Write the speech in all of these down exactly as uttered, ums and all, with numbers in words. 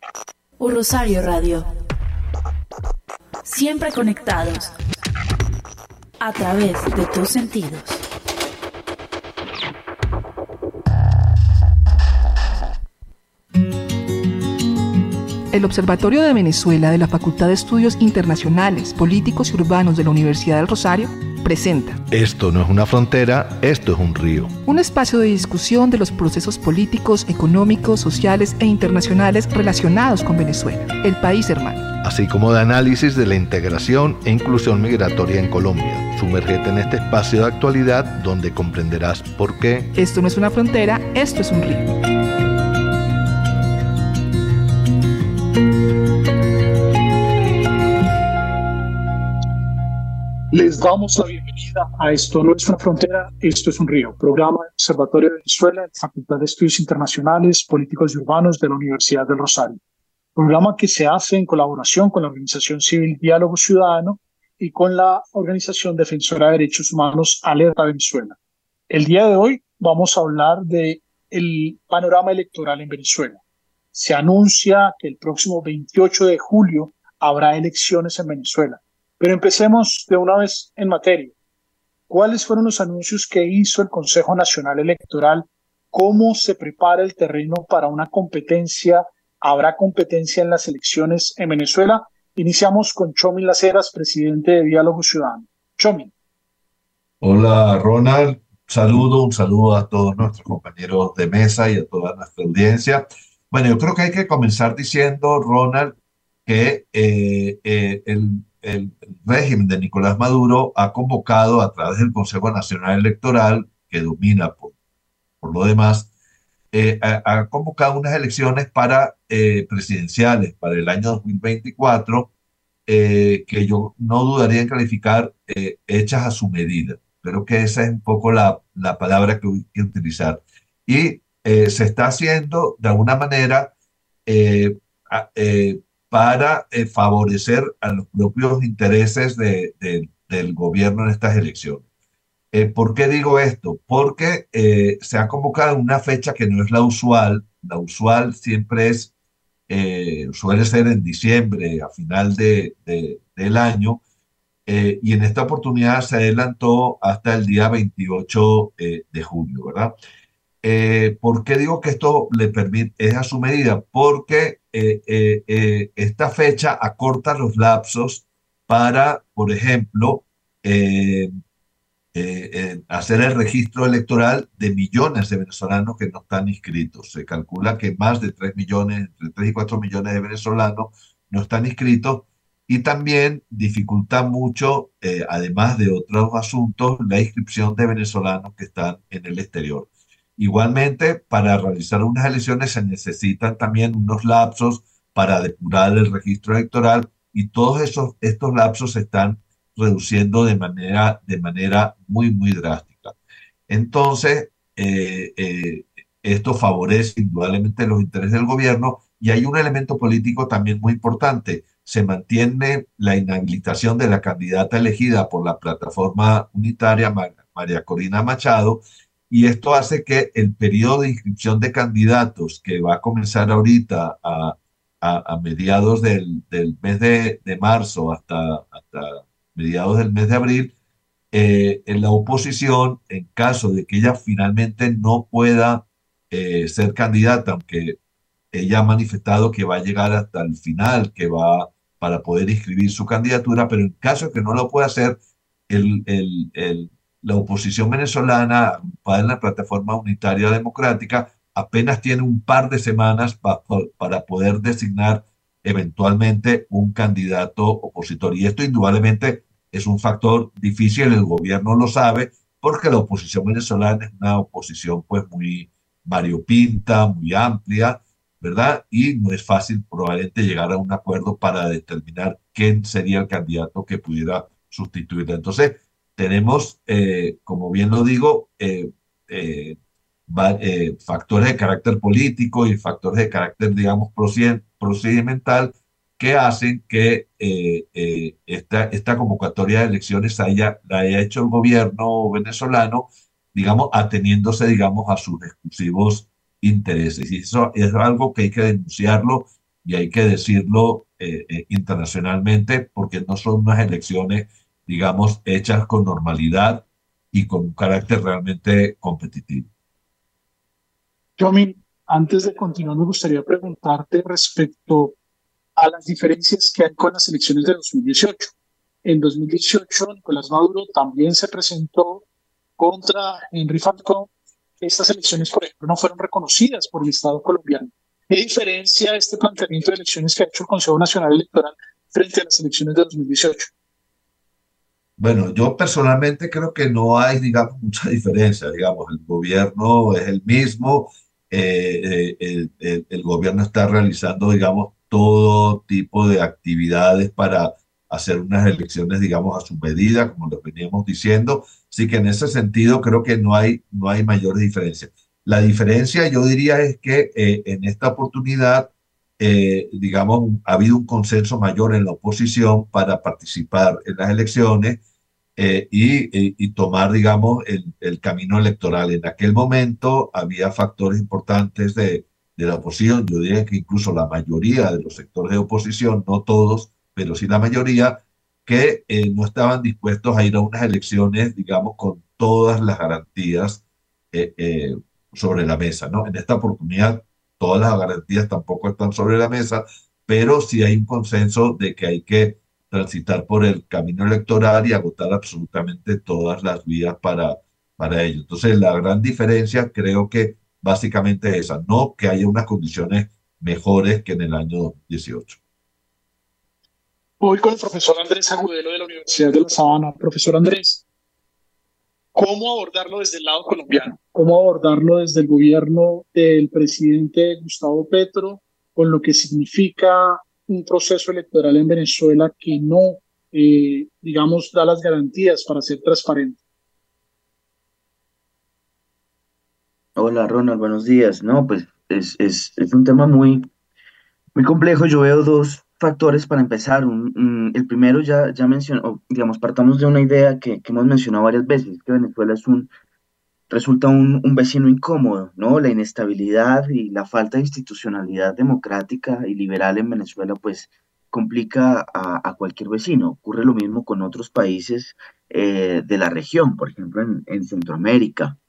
Un Rosario Radio. Siempre conectados a través de tus sentidos. El Observatorio de Venezuela de la Facultad de Estudios Internacionales, Políticos y Urbanos de la Universidad del Rosario presenta Esto no es una frontera, esto es un río. Un espacio de discusión de los procesos políticos, económicos, sociales e internacionales relacionados con Venezuela, el país hermano. Así como de análisis de la integración e inclusión migratoria en Colombia. Sumérgete en este espacio de actualidad donde comprenderás por qué esto no es una frontera, esto es un río. Les damos la bienvenida a Esto no es una frontera, esto es un río, programa del Observatorio de Venezuela, Facultad de Estudios Internacionales, Políticos y Urbanos de la Universidad del Rosario. Programa que se hace en colaboración con la organización civil Diálogo Ciudadano y con la organización defensora de derechos humanos Alerta Venezuela. El día de hoy vamos a hablar del panorama electoral en Venezuela. Se anuncia que el próximo veintiocho de julio habrá elecciones en Venezuela. Pero empecemos de una vez en materia. ¿Cuáles fueron los anuncios que hizo el Consejo Nacional Electoral? ¿Cómo se prepara el terreno para una competencia? ¿Habrá competencia en las elecciones en Venezuela? Iniciamos con Chomil Las Heras, presidente de Diálogo Ciudadano. Chomil. Hola, Ronald. Saludo, un saludo a todos nuestros compañeros de mesa y a toda nuestra audiencia. Bueno, yo creo que hay que comenzar diciendo, Ronald, que eh, eh, el El régimen de Nicolás Maduro ha convocado a través del Consejo Nacional Electoral, que domina por, por lo demás, eh, ha, ha convocado unas elecciones para eh, presidenciales para el año dos mil veinticuatro, eh, que yo no dudaría en calificar eh, hechas a su medida. Creo que esa es un poco la, la palabra que hay que utilizar. Y eh, se está haciendo de alguna manera eh, a, eh, para eh, favorecer a los propios intereses de, de, del gobierno en estas elecciones. Eh, ¿Por qué digo esto? Porque eh, se ha convocado una fecha que no es la usual. La usual siempre es, eh, suele ser en diciembre, a final de, de, del año, eh, y en esta oportunidad se adelantó hasta el día veintiocho eh, de julio, ¿verdad? Eh, ¿Por qué digo que esto le permite, es a su medida? Porque eh, eh, eh, esta fecha acorta los lapsos para, por ejemplo, eh, eh, eh, hacer el registro electoral de millones de venezolanos que no están inscritos. Se calcula que más de tres millones, entre tres y cuatro millones de venezolanos no están inscritos, y también dificulta mucho, eh, además de otros asuntos, la inscripción de venezolanos que están en el exterior. Igualmente, para realizar unas elecciones se necesitan también unos lapsos para depurar el registro electoral, y todos esos, estos lapsos se están reduciendo de manera, de manera muy, muy drástica. Entonces, eh, eh, esto favorece indudablemente los intereses del gobierno, y hay un elemento político también muy importante. Se mantiene la inhabilitación de la candidata elegida por la plataforma unitaria, María Corina Machado, y esto hace que el periodo de inscripción de candidatos, que va a comenzar ahorita a, a, a mediados del, del mes de, de marzo hasta, hasta mediados del mes de abril, eh, en la oposición, en caso de que ella finalmente no pueda eh, ser candidata, aunque ella ha manifestado que va a llegar hasta el final, que va para poder inscribir su candidatura, pero en caso de que no lo pueda hacer, el, el, el la oposición venezolana, agrupada en la Plataforma Unitaria Democrática, apenas tiene un par de semanas pa, pa, para poder designar eventualmente un candidato opositor. Y esto indudablemente es un factor difícil, el gobierno lo sabe, porque la oposición venezolana es una oposición pues muy variopinta, muy amplia, ¿verdad? Y no es fácil probablemente llegar a un acuerdo para determinar quién sería el candidato que pudiera sustituirla. Entonces, tenemos, eh, como bien lo digo, eh, eh, va, eh, factores de carácter político y factores de carácter, digamos, procedimental, que hacen que eh, eh, esta, esta convocatoria de elecciones haya, la haya hecho el gobierno venezolano, digamos, ateniéndose, digamos, a sus exclusivos intereses. Y eso es algo que hay que denunciarlo y hay que decirlo eh, eh, internacionalmente, porque no son unas elecciones, digamos, hechas con normalidad y con un carácter realmente competitivo. Yomi, antes de continuar, me gustaría preguntarte respecto a las diferencias que hay con las elecciones de dos mil dieciocho. En dos mil dieciocho, Nicolás Maduro también se presentó contra Henry Falcón. Estas elecciones, por ejemplo, no fueron reconocidas por el Estado colombiano. ¿Qué diferencia este planteamiento de elecciones que ha hecho el Consejo Nacional Electoral frente a las elecciones de dos mil dieciocho? Bueno, yo personalmente creo que no hay, digamos, mucha diferencia. Digamos, el gobierno es el mismo, eh, eh, el, el- el gobierno está realizando, digamos, todo tipo de actividades para hacer unas elecciones, digamos, a su medida, como lo veníamos diciendo. Así que en ese sentido creo que no hay, no hay mayor diferencia. La diferencia, yo diría, es que eh, en esta oportunidad, eh, digamos, ha habido un consenso mayor en la oposición para participar en las elecciones eh, y, y- y tomar, digamos, el, el camino electoral. En aquel momento había factores importantes de, de la oposición, yo diría que incluso la mayoría de los sectores de oposición, no todos, pero sí la mayoría, que eh, no estaban dispuestos a ir a unas elecciones, digamos, con todas las garantías eh, eh, sobre la mesa, ¿no? En esta oportunidad, todas las garantías tampoco están sobre la mesa, pero sí hay un consenso de que hay que transitar por el camino electoral y agotar absolutamente todas las vías para, para ello. Entonces, la gran diferencia creo que básicamente es esa, no que haya unas condiciones mejores que en el año dos mil dieciocho. Voy con el profesor Andrés Agudelo de la Universidad de La Sabana. Profesor Andrés, ¿cómo abordarlo desde el lado colombiano? ¿Cómo abordarlo desde el gobierno del presidente Gustavo Petro, con lo que significa un proceso electoral en Venezuela que no, eh, digamos, da las garantías para ser transparente? Hola Ronald, buenos días. No, pues es, es, es un tema muy, muy complejo. Yo veo dos factores para empezar. Un- un- el primero ya, ya mencionó, digamos, partamos de una idea que, que hemos mencionado varias veces, que Venezuela es un, resulta un, un vecino incómodo, ¿no? La inestabilidad y la falta de institucionalidad democrática y liberal en Venezuela, pues complica a, a cualquier vecino. Ocurre lo mismo con otros países eh, de la región, por ejemplo, en en Centroamérica.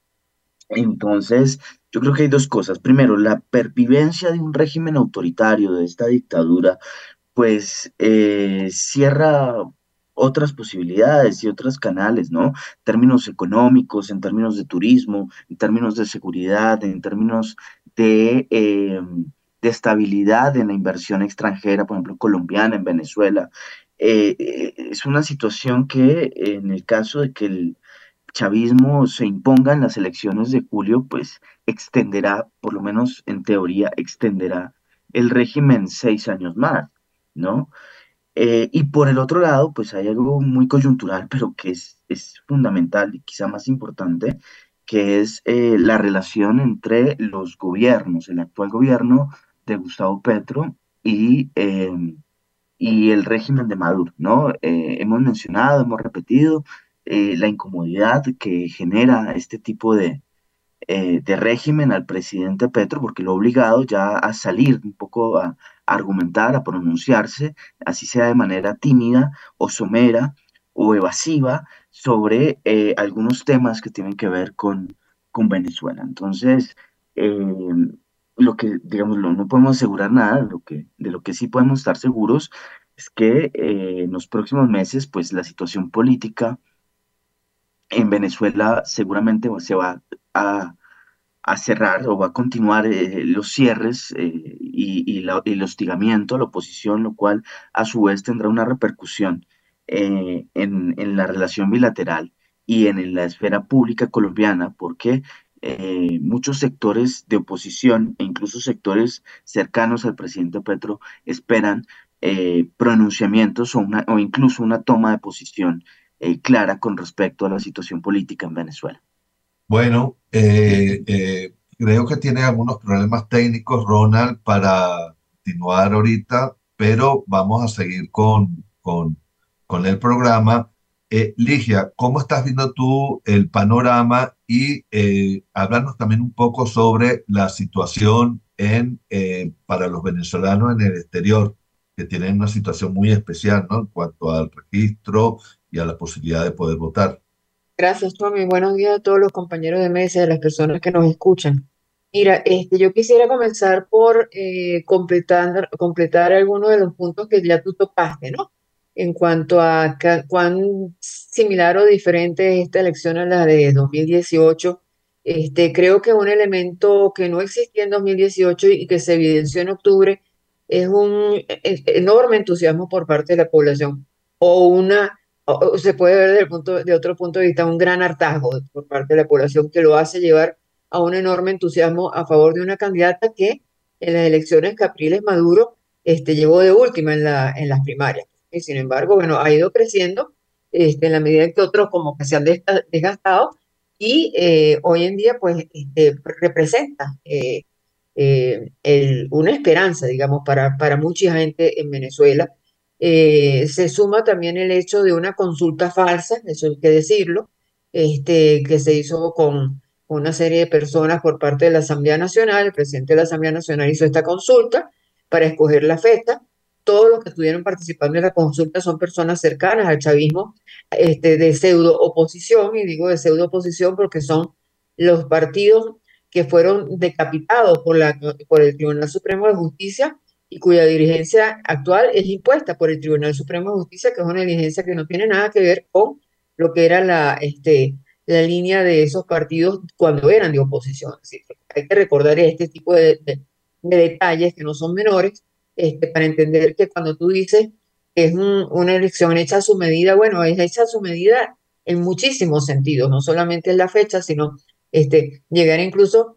Entonces, yo creo que hay dos cosas. Primero, la pervivencia de un régimen autoritario, de esta dictadura, pues eh, cierra otras posibilidades y otros canales, ¿no? En términos económicos, en términos de turismo, en términos de seguridad, en términos de, eh, de estabilidad en la inversión extranjera, por ejemplo, colombiana, en Venezuela. Eh, eh, es una situación que en el caso de que el chavismo se imponga en las elecciones de julio, pues extenderá, por lo menos en teoría, extenderá el régimen seis años más, ¿no? Eh, y por el otro lado, pues hay algo muy coyuntural, pero que es, es fundamental y quizá más importante, que es eh, la relación entre los gobiernos, el actual gobierno de Gustavo Petro y, eh, y el régimen de Maduro, ¿no? Eh, hemos mencionado, hemos repetido eh, la incomodidad que genera este tipo de, eh, de régimen al presidente Petro, porque lo ha obligado ya a salir un poco a, a argumentar, a pronunciarse, así sea de manera tímida o somera o evasiva, sobre eh, algunos temas que tienen que ver con, con Venezuela. Entonces, eh, lo que, digamos, lo- no podemos asegurar nada, lo que, de lo que sí podemos estar seguros es que eh, en los próximos meses, pues la situación política en Venezuela seguramente se va a, a cerrar o va a continuar eh, los cierres eh, y, y la- y el hostigamiento a la oposición, lo cual a su vez tendrá una repercusión eh, en, en la relación bilateral y en, la esfera pública colombiana, porque eh, muchos sectores de oposición e incluso sectores cercanos al presidente Petro esperan eh, pronunciamientos o, una, o incluso una toma de posición eh, clara con respecto a la situación política en Venezuela. Bueno, eh, eh, creo que tiene algunos problemas técnicos, Ronald, para continuar ahorita, pero vamos a seguir con, con, con el programa. Eh, Ligia, ¿cómo estás viendo tú el panorama? Y eh, háblanos también un poco sobre la situación en, eh, para los venezolanos en el exterior, que tienen una situación muy especial, ¿no? En cuanto al registro y a la posibilidad de poder votar. Gracias, Tommy. Buenos días a todos los compañeros de mesa y a las personas que nos escuchan. Mira, este, yo quisiera comenzar por eh, completar, completar algunos de los puntos que ya tú tocaste, ¿no? En cuanto a ca- cuán similar o diferente es esta elección a la de dos mil dieciocho. Este, creo que un elemento que no existía en dos mil dieciocho y que se evidenció en octubre es un e- e- enorme entusiasmo por parte de la población o una o- o se puede ver desde el punto, de otro punto de vista, un gran hartazgo por parte de la población que lo hace llevar a un enorme entusiasmo a favor de una candidata que en las elecciones Capriles Maduro este, llegó de última en la, en las primarias. Y sin embargo, bueno, ha ido creciendo este, en la medida en que otros como que se han desga- desgastado y eh, hoy en día pues este, representa eh, eh, el- una esperanza, digamos, para, para mucha gente en Venezuela. Eh, se suma también el hecho de una consulta falsa, eso hay que decirlo, este, que se hizo con una serie de personas por parte de la Asamblea Nacional. El presidente de la Asamblea Nacional hizo esta consulta para escoger la fecha. Todos los que estuvieron participando en la consulta son personas cercanas al chavismo, este, de pseudo oposición, y digo de pseudo oposición porque son los partidos que fueron decapitados por la, por el Tribunal Supremo de Justicia y cuya dirigencia actual es impuesta por el Tribunal Supremo de Justicia, que es una dirigencia que no tiene nada que ver con lo que era la, este, la línea de esos partidos cuando eran de oposición. Así que hay que recordar este tipo de, de- de detalles que no son menores, este, para entender que cuando tú dices que es un- una elección hecha a su medida, bueno, es hecha a su medida en muchísimos sentidos, no solamente en la fecha, sino este, llegar incluso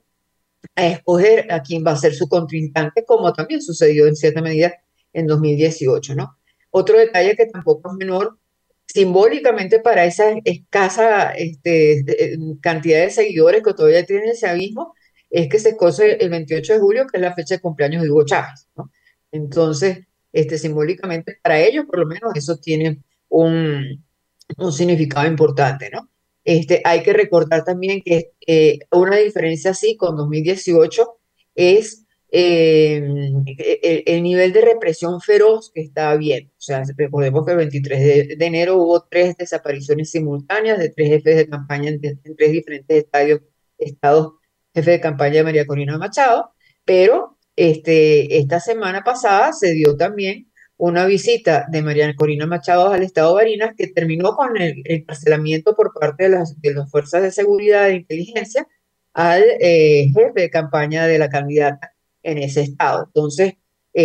a escoger a quién va a ser su contrincante, como también sucedió en cierta medida en dos mil dieciocho, ¿no? Otro detalle que tampoco es menor, simbólicamente para esa escasa este, eh, cantidad de seguidores que todavía tiene el chavismo, es que se escoge el veintiocho de julio, que es la fecha de cumpleaños de Hugo Chávez, ¿no? Entonces, este, simbólicamente para ellos, por lo menos, eso tiene un, un significado importante, ¿no? Este, hay que recordar también que eh, una diferencia así con dos mil dieciocho es eh, el, el nivel de represión feroz que está habiendo. O sea, recordemos que el veintitrés de, de enero hubo tres desapariciones simultáneas de tres jefes de campaña en, en tres diferentes estadios, estados, jefe de campaña de María Corina Machado, pero este, esta semana pasada se dio también una visita de María Corina Machado al estado de Barinas que terminó con el encarcelamiento por parte de las, de las fuerzas de seguridad e inteligencia al eh, jefe de campaña de la candidata en ese estado. Entonces,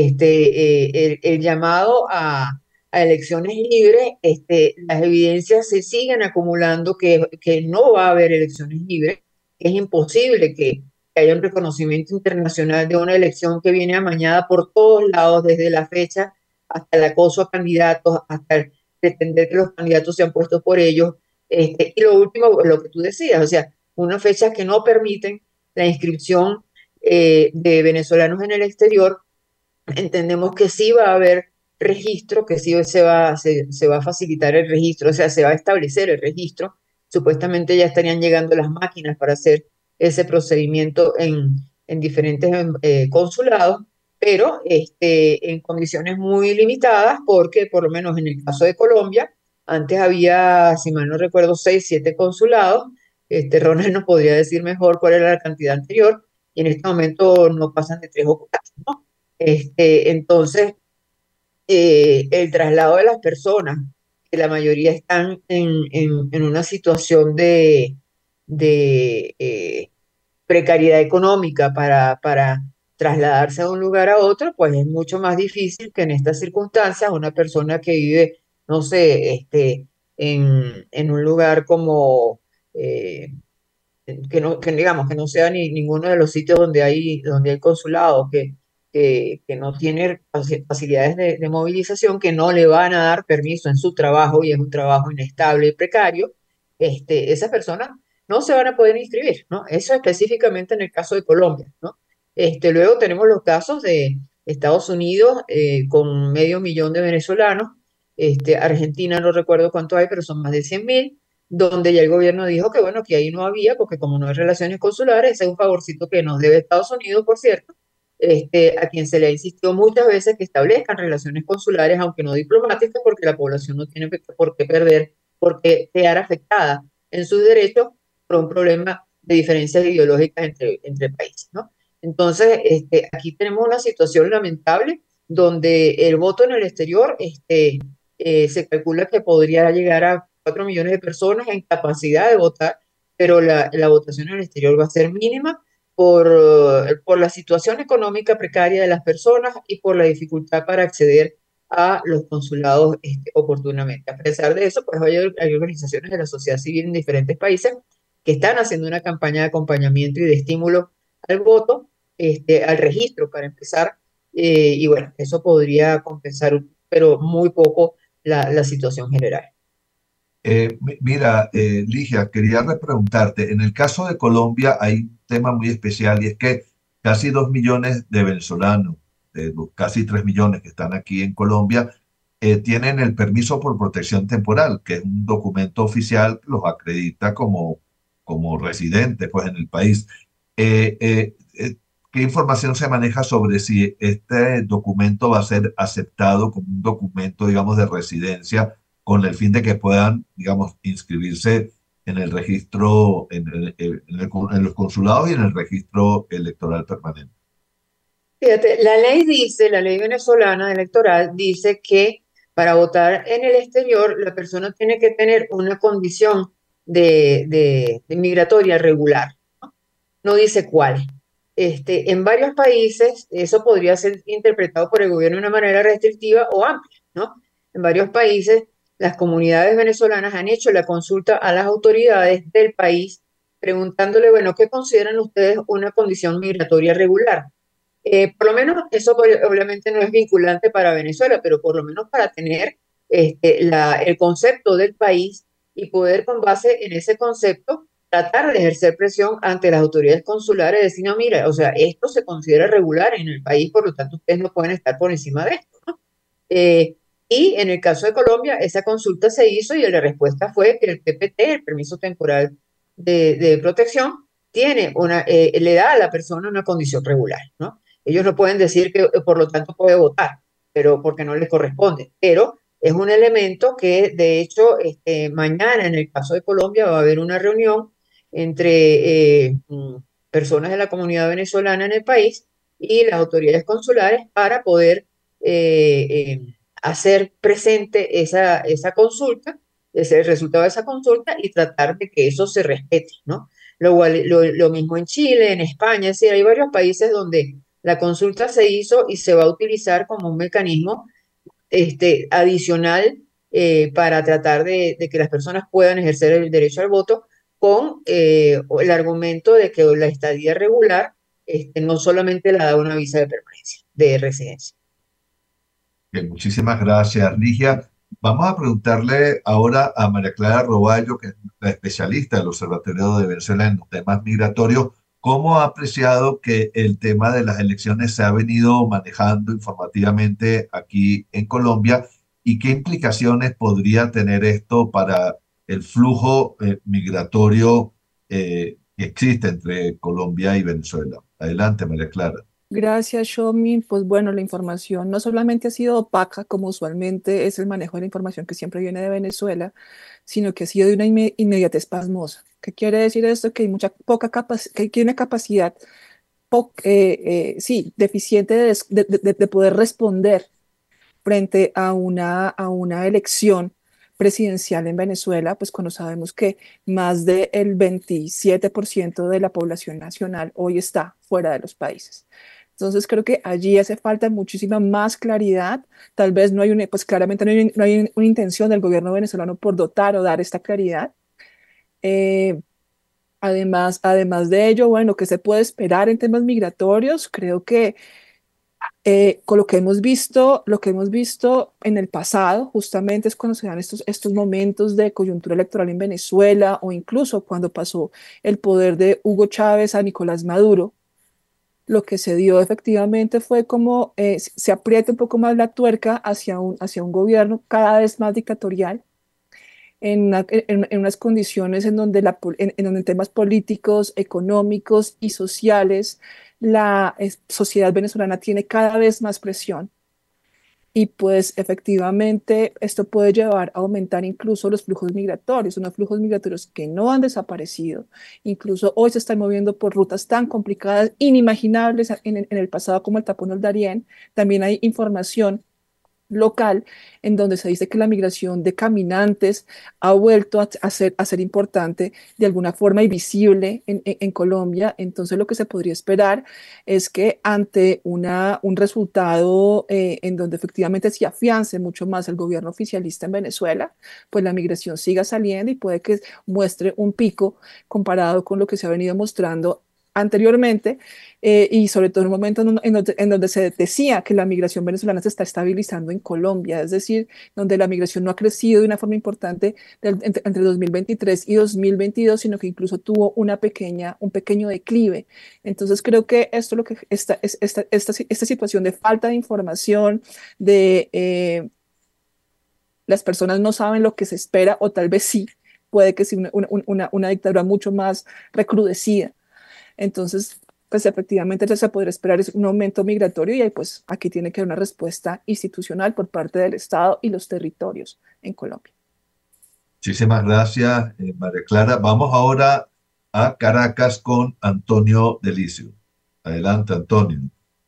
este, eh, el, el llamado a, a elecciones libres, este, las evidencias se siguen acumulando que, que no va a haber elecciones libres, que es imposible que, que haya un reconocimiento internacional de una elección que viene amañada por todos lados desde la fecha hasta el acoso a candidatos, hasta el pretender que los candidatos sean puestos por ellos. Este, y lo último, lo que tú decías, o sea, unas fechas que no permiten la inscripción eh, de venezolanos en el exterior. Entendemos que sí va a haber registro, que sí se va, se, se va a facilitar el registro, o sea, se va a establecer el registro. Supuestamente ya estarían llegando las máquinas para hacer ese procedimiento en, en diferentes eh, consulados, pero este, en condiciones muy limitadas, porque por lo menos en el caso de Colombia, antes había, si mal no recuerdo, seis, siete consulados. Este, Ronald nos podría decir mejor cuál era la cantidad anterior, y en este momento no pasan de tres o cuatro, ¿no? Este, entonces, eh, el traslado de las personas, que la mayoría están en, en- en una situación de, de eh, precariedad económica para, para trasladarse de un lugar a otro, pues es mucho más difícil que en estas circunstancias una persona que vive, no sé, este, en, en un lugar como... eh, que no, que digamos que no sea ni ninguno de los sitios donde hay, donde hay consulado, que, que, que no tiene faci- facilidades de, de movilización, que no le van a dar permiso en su trabajo y es un trabajo inestable y precario. Este, esas personas no se van a poder inscribir, ¿no? Eso específicamente en el caso de Colombia, ¿no? Este, luego tenemos los casos de Estados Unidos eh, con medio millón de venezolanos. Este, Argentina no recuerdo cuánto hay, pero son más de cien mil, donde ya el gobierno dijo que bueno, que ahí no había, porque como no hay relaciones consulares, ese es un favorcito que nos debe Estados Unidos, por cierto, este, a quien se le ha insistido muchas veces que establezcan relaciones consulares, aunque no diplomáticas, porque la población no tiene por qué perder, por qué quedar afectada en sus derechos por un problema de diferencias ideológicas entre, entre países, ¿no? Entonces, este, aquí tenemos una situación lamentable donde el voto en el exterior este, eh, se calcula que podría llegar a cuatro millones de personas en capacidad de votar, pero la, la votación en el exterior va a ser mínima por, eh, por la situación económica precaria de las personas y por la dificultad para acceder a los consulados este, oportunamente. A pesar de eso, pues hay, hay organizaciones de la sociedad civil en diferentes países que están haciendo una campaña de acompañamiento y de estímulo al voto, este, al registro para empezar, eh, y bueno, eso podría compensar, pero muy poco la, la situación general. Eh, mi- mira, eh, Ligia, quería repreguntarte, en el caso de Colombia hay un tema muy especial y es que casi dos millones de venezolanos, de los casi tres millones que están aquí en Colombia, eh, tienen el permiso por protección temporal, que es un documento oficial que los acredita como, como residentes pues, en el país. Eh, eh, eh, ¿qué información se maneja sobre si este documento va a ser aceptado como un documento, digamos, de residencia, con el fin de que puedan, digamos, inscribirse en el registro, en, el- en el- en los consulados y en el registro electoral permanente? Fíjate, la ley dice, la ley venezolana electoral dice que para votar en el exterior la persona tiene que tener una condición de, de- de migratoria regular. No dice cuál. Este, en varios países eso podría ser interpretado por el gobierno de una manera restrictiva o amplia, ¿no? En varios países las comunidades venezolanas han hecho la consulta a las autoridades del país preguntándole, bueno, ¿qué consideran ustedes una condición migratoria regular? Eh, por lo menos eso ob- obviamente no es vinculante para Venezuela, pero por lo menos para tener este, la- el concepto del país y poder con base en ese concepto tratar de ejercer presión ante las autoridades consulares, decir, no, mira, o sea, esto se considera regular en el país, por lo tanto ustedes no pueden estar por encima de esto, ¿no? Eh, y en el caso de Colombia, esa consulta se hizo y la respuesta fue que el P P T, el permiso temporal de, de protección, tiene una, eh, le da a la persona una condición regular, ¿no? Ellos no pueden decir que eh, por lo tanto puede votar, pero porque no les corresponde. Pero es un elemento que, de hecho, este, mañana en el caso de Colombia va a haber una reunión entre eh, mm, personas de la comunidad venezolana en el país y las autoridades consulares para poder eh, eh, hacer presente esa, esa consulta, ese el resultado de esa consulta y tratar de que eso se respete, ¿no? Lo, igual- lo, lo mismo en Chile, en España, es decir, hay varios países donde la consulta se hizo y se va a utilizar como un mecanismo este, adicional eh, para tratar de, de que las personas puedan ejercer el derecho al voto con eh, el argumento de que la estadía regular este, no solamente la da una visa de permanencia, de residencia. Bien, muchísimas gracias, Ligia. Vamos a preguntarle ahora a María Clara Roballo, que es la especialista del Observatorio de Venezuela en los temas migratorios, cómo ha apreciado que el tema de las elecciones se ha venido manejando informativamente aquí en Colombia y qué implicaciones podría tener esto para el flujo eh, migratorio eh, que existe entre Colombia y Venezuela. Adelante, María Clara. Gracias, Shomi. Pues bueno, la información no solamente ha sido opaca, como usualmente es el manejo de la información que siempre viene de Venezuela, sino que ha sido de una inme- inmediatez pasmosa. ¿Qué quiere decir esto? Que hay mucha poca capacidad, que hay una capacidad, po- eh, eh, sí, deficiente de, des- de- de- de poder responder frente a una, a una elección presidencial en Venezuela, pues cuando sabemos que más del veintisiete por ciento de la población nacional hoy está fuera de los países. Entonces creo que allí hace falta muchísima más claridad. Tal vez no hay una, pues claramente no hay, no hay una intención del gobierno venezolano por dotar o dar esta claridad. Eh, además, además de ello, bueno, ¿qué se puede esperar en temas migratorios? Creo que eh, con lo que hemos visto, lo que hemos visto en el pasado, justamente es cuando se dan estos, estos momentos de coyuntura electoral en Venezuela o incluso cuando pasó el poder de Hugo Chávez a Nicolás Maduro, lo que se dio efectivamente fue como eh, se aprieta un poco más la tuerca hacia un, hacia un gobierno cada vez más dictatorial en, una- en- en unas condiciones en donde, la, pol- en, en donde en temas políticos, económicos y sociales la eh, sociedad venezolana tiene cada vez más presión. Y pues efectivamente esto puede llevar a aumentar incluso los flujos migratorios, unos flujos migratorios que no han desaparecido. Incluso hoy se están moviendo por rutas tan complicadas, inimaginables en, en el pasado como el tapón del Darién. También hay información local en donde se dice que la migración de caminantes ha vuelto a, a ser, a ser importante de alguna forma y visible en, en- en Colombia. Entonces lo que se podría esperar es que ante una, un resultado eh, en donde efectivamente se afiance mucho más el gobierno oficialista en Venezuela, pues la migración siga saliendo y puede que muestre un pico comparado con lo que se ha venido mostrando anteriormente, eh, y sobre todo en un momento en, en donde, en donde se decía que la migración venezolana se está estabilizando en Colombia, es decir, donde la migración no ha crecido de una forma importante del- entre, entre dos mil veintitrés y dos mil veintidós, sino que incluso tuvo una pequeña, un pequeño declive. Entonces creo que esto lo que esta, es, esta, esta, esta situación de falta de información, de eh, las personas no saben lo que se espera, o tal vez sí, puede que sea una, una, una, una dictadura mucho más recrudecida. Entonces, pues efectivamente ya se podría esperar es un aumento migratorio y ahí, pues aquí tiene que haber una respuesta institucional por parte del Estado y los territorios en Colombia. Muchísimas gracias, eh, María Clara. Vamos ahora a Caracas con Antonio Delicio. Adelante, Antonio.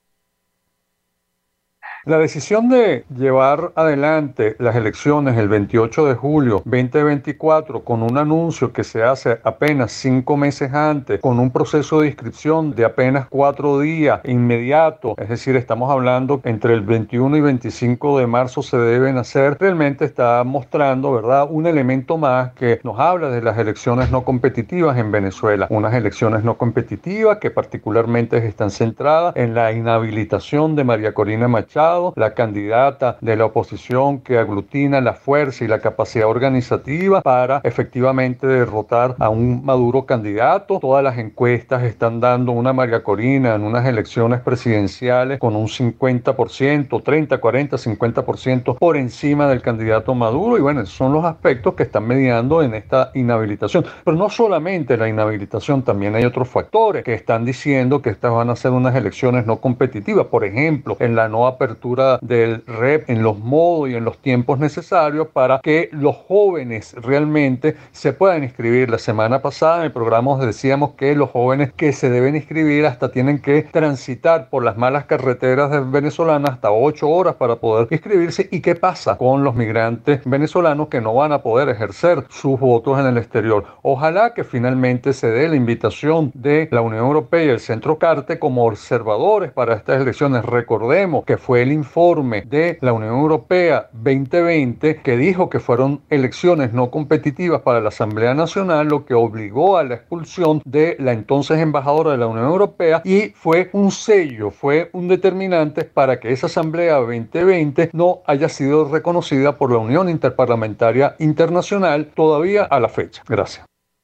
La decisión de llevar adelante las elecciones el veintiocho de julio de dos mil veinticuatro con un anuncio que se hace apenas cinco meses antes, con un proceso de inscripción de apenas cuatro días inmediato, es decir, estamos hablando entre el veintiuno y veinticinco de marzo se deben hacer, realmente está mostrando, ¿verdad?, un elemento más que nos habla de las elecciones no competitivas en Venezuela, unas elecciones no competitivas que particularmente están centradas en la inhabilitación de María Corina Machado, la candidata de la oposición que aglutina la fuerza y la capacidad organizativa para efectivamente derrotar a un Maduro candidato. Todas las encuestas están dando una María Corina en unas elecciones presidenciales con un cincuenta por ciento, treinta, cuarenta, cincuenta por ciento por encima del candidato Maduro, y bueno, esos son los aspectos que están mediando en esta inhabilitación. Pero no solamente la inhabilitación, también hay otros factores que están diciendo que estas van a ser unas elecciones no competitivas, por ejemplo, en la no apertura del R E P en los modos y en los tiempos necesarios para que los jóvenes realmente se puedan inscribir. La semana pasada en el programa decíamos que los jóvenes que se deben inscribir hasta tienen que transitar por las malas carreteras de venezolanas hasta ocho horas para poder inscribirse. ¿Y qué pasa con los migrantes venezolanos que no van a poder ejercer sus votos en el exterior? Ojalá que finalmente se dé la invitación de la Unión Europea y el Centro Carte como observadores para estas elecciones. Recordemos que fue el informe de la Unión Europea veinte veinte que dijo que fueron elecciones no competitivas para la Asamblea Nacional, lo que obligó a la expulsión de la entonces embajadora de la Unión Europea, y fue un sello, fue un determinante para que esa Asamblea veinte veinte no haya sido reconocida por la Unión Interparlamentaria Internacional todavía a la fecha. Gracias.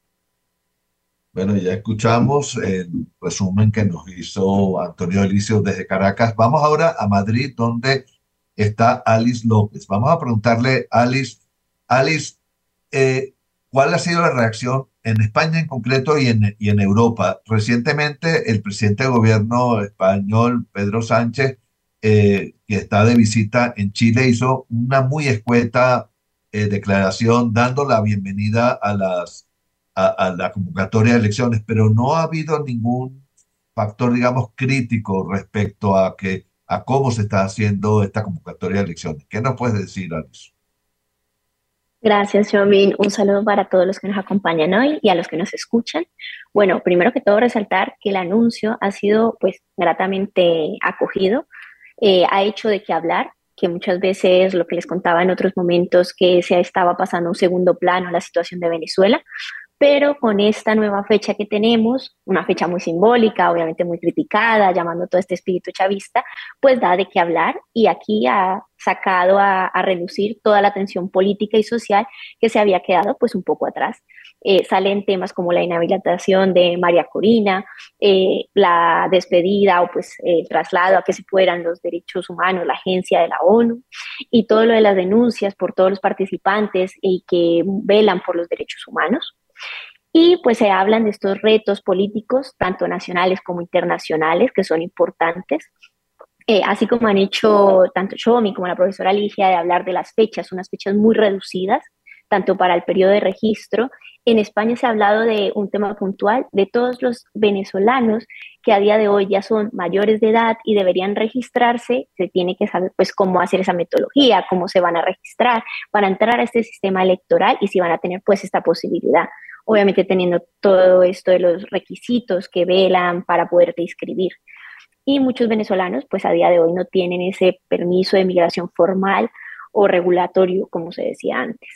Bueno, ya escuchamos el resumen que nos hizo Antonio Delicio desde Caracas. Vamos ahora a Madrid, donde está Alice López. Vamos a preguntarle, Alice, Alice, eh, ¿cuál ha sido la reacción en España en concreto y en, y en Europa? Recientemente, el presidente de gobierno español, Pedro Sánchez, eh, que está de visita en Chile, hizo una muy escueta eh, declaración dando la bienvenida a las a, a la convocatoria de elecciones, pero no ha habido ningún factor, digamos, crítico respecto a que a cómo se está haciendo esta convocatoria de elecciones. ¿Qué nos puedes decir, Alice? Gracias, Jomin. Un saludo para todos los que nos acompañan hoy y a los que nos escuchan. Bueno, primero que todo resaltar que el anuncio ha sido pues gratamente acogido, eh, ha hecho de qué hablar, que muchas veces lo que les contaba en otros momentos que se estaba pasando a un segundo plano la situación de Venezuela, pero con esta nueva fecha que tenemos, una fecha muy simbólica, obviamente muy criticada, llamando todo este espíritu chavista, pues da de qué hablar y aquí ha sacado a, a relucir toda la tensión política y social que se había quedado pues un poco atrás. Eh, salen temas como la inhabilitación de María Corina, eh, la despedida o pues el traslado a que se fueran los derechos humanos, la agencia de la ONU y todo lo de las denuncias por todos los participantes y que velan por los derechos humanos. Y pues se hablan de estos retos políticos, tanto nacionales como internacionales, que son importantes. Eh, así como han hecho tanto Chomi como la profesora Ligia de hablar de las fechas, unas fechas muy reducidas, tanto para el periodo de registro. En España se ha hablado de un tema puntual de todos los venezolanos que a día de hoy ya son mayores de edad y deberían registrarse. Se tiene que saber pues cómo hacer esa metodología, cómo se van a registrar para entrar a este sistema electoral y si van a tener pues esta posibilidad. Obviamente teniendo todo esto de los requisitos que velan para poderte inscribir. Y muchos venezolanos pues a día de hoy no tienen ese permiso de migración formal o regulatorio, como se decía antes.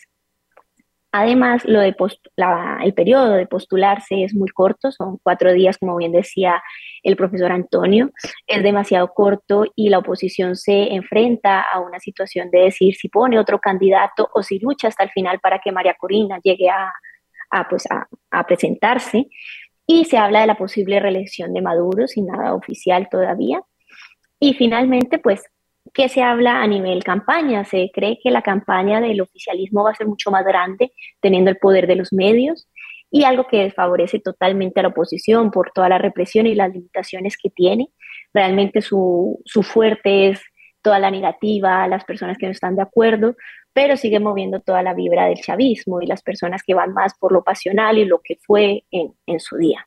Además, lo de la, el periodo de postularse es muy corto, son cuatro días, como bien decía el profesor Antonio, es demasiado corto y la oposición se enfrenta a una situación de decir si pone otro candidato o si lucha hasta el final para que María Corina llegue a, a, pues a, a presentarse. Y se habla de la posible reelección de Maduro sin nada oficial todavía. Y finalmente, pues, ¿qué se habla a nivel campaña? Se cree que la campaña del oficialismo va a ser mucho más grande, teniendo el poder de los medios, y algo que desfavorece totalmente a la oposición por toda la represión y las limitaciones que tiene. Realmente su, su fuerte es toda la negativa, las personas que no están de acuerdo, pero sigue moviendo toda la vibra del chavismo y las personas que van más por lo pasional y lo que fue en, en su día.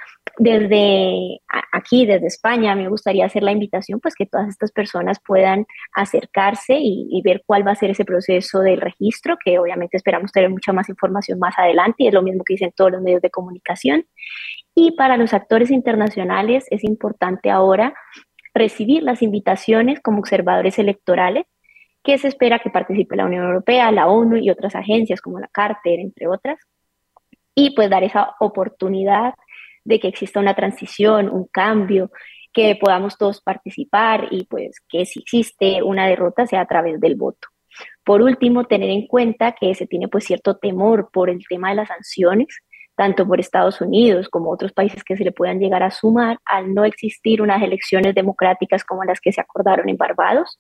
Desde aquí, desde España, me gustaría hacer la invitación pues que todas estas personas puedan acercarse y, y ver cuál va a ser ese proceso del registro, que obviamente esperamos tener mucha más información más adelante y es lo mismo que dicen todos los medios de comunicación. Y para los actores internacionales es importante ahora recibir las invitaciones como observadores electorales, que se espera que participe la Unión Europea, la ONU y otras agencias como la Carter, entre otras, y pues dar esa oportunidad de que exista una transición, un cambio, que podamos todos participar y pues que si existe una derrota sea a través del voto. Por último, tener en cuenta que se tiene pues cierto temor por el tema de las sanciones, tanto por Estados Unidos como otros países que se le puedan llegar a sumar al no existir unas elecciones democráticas como las que se acordaron en Barbados.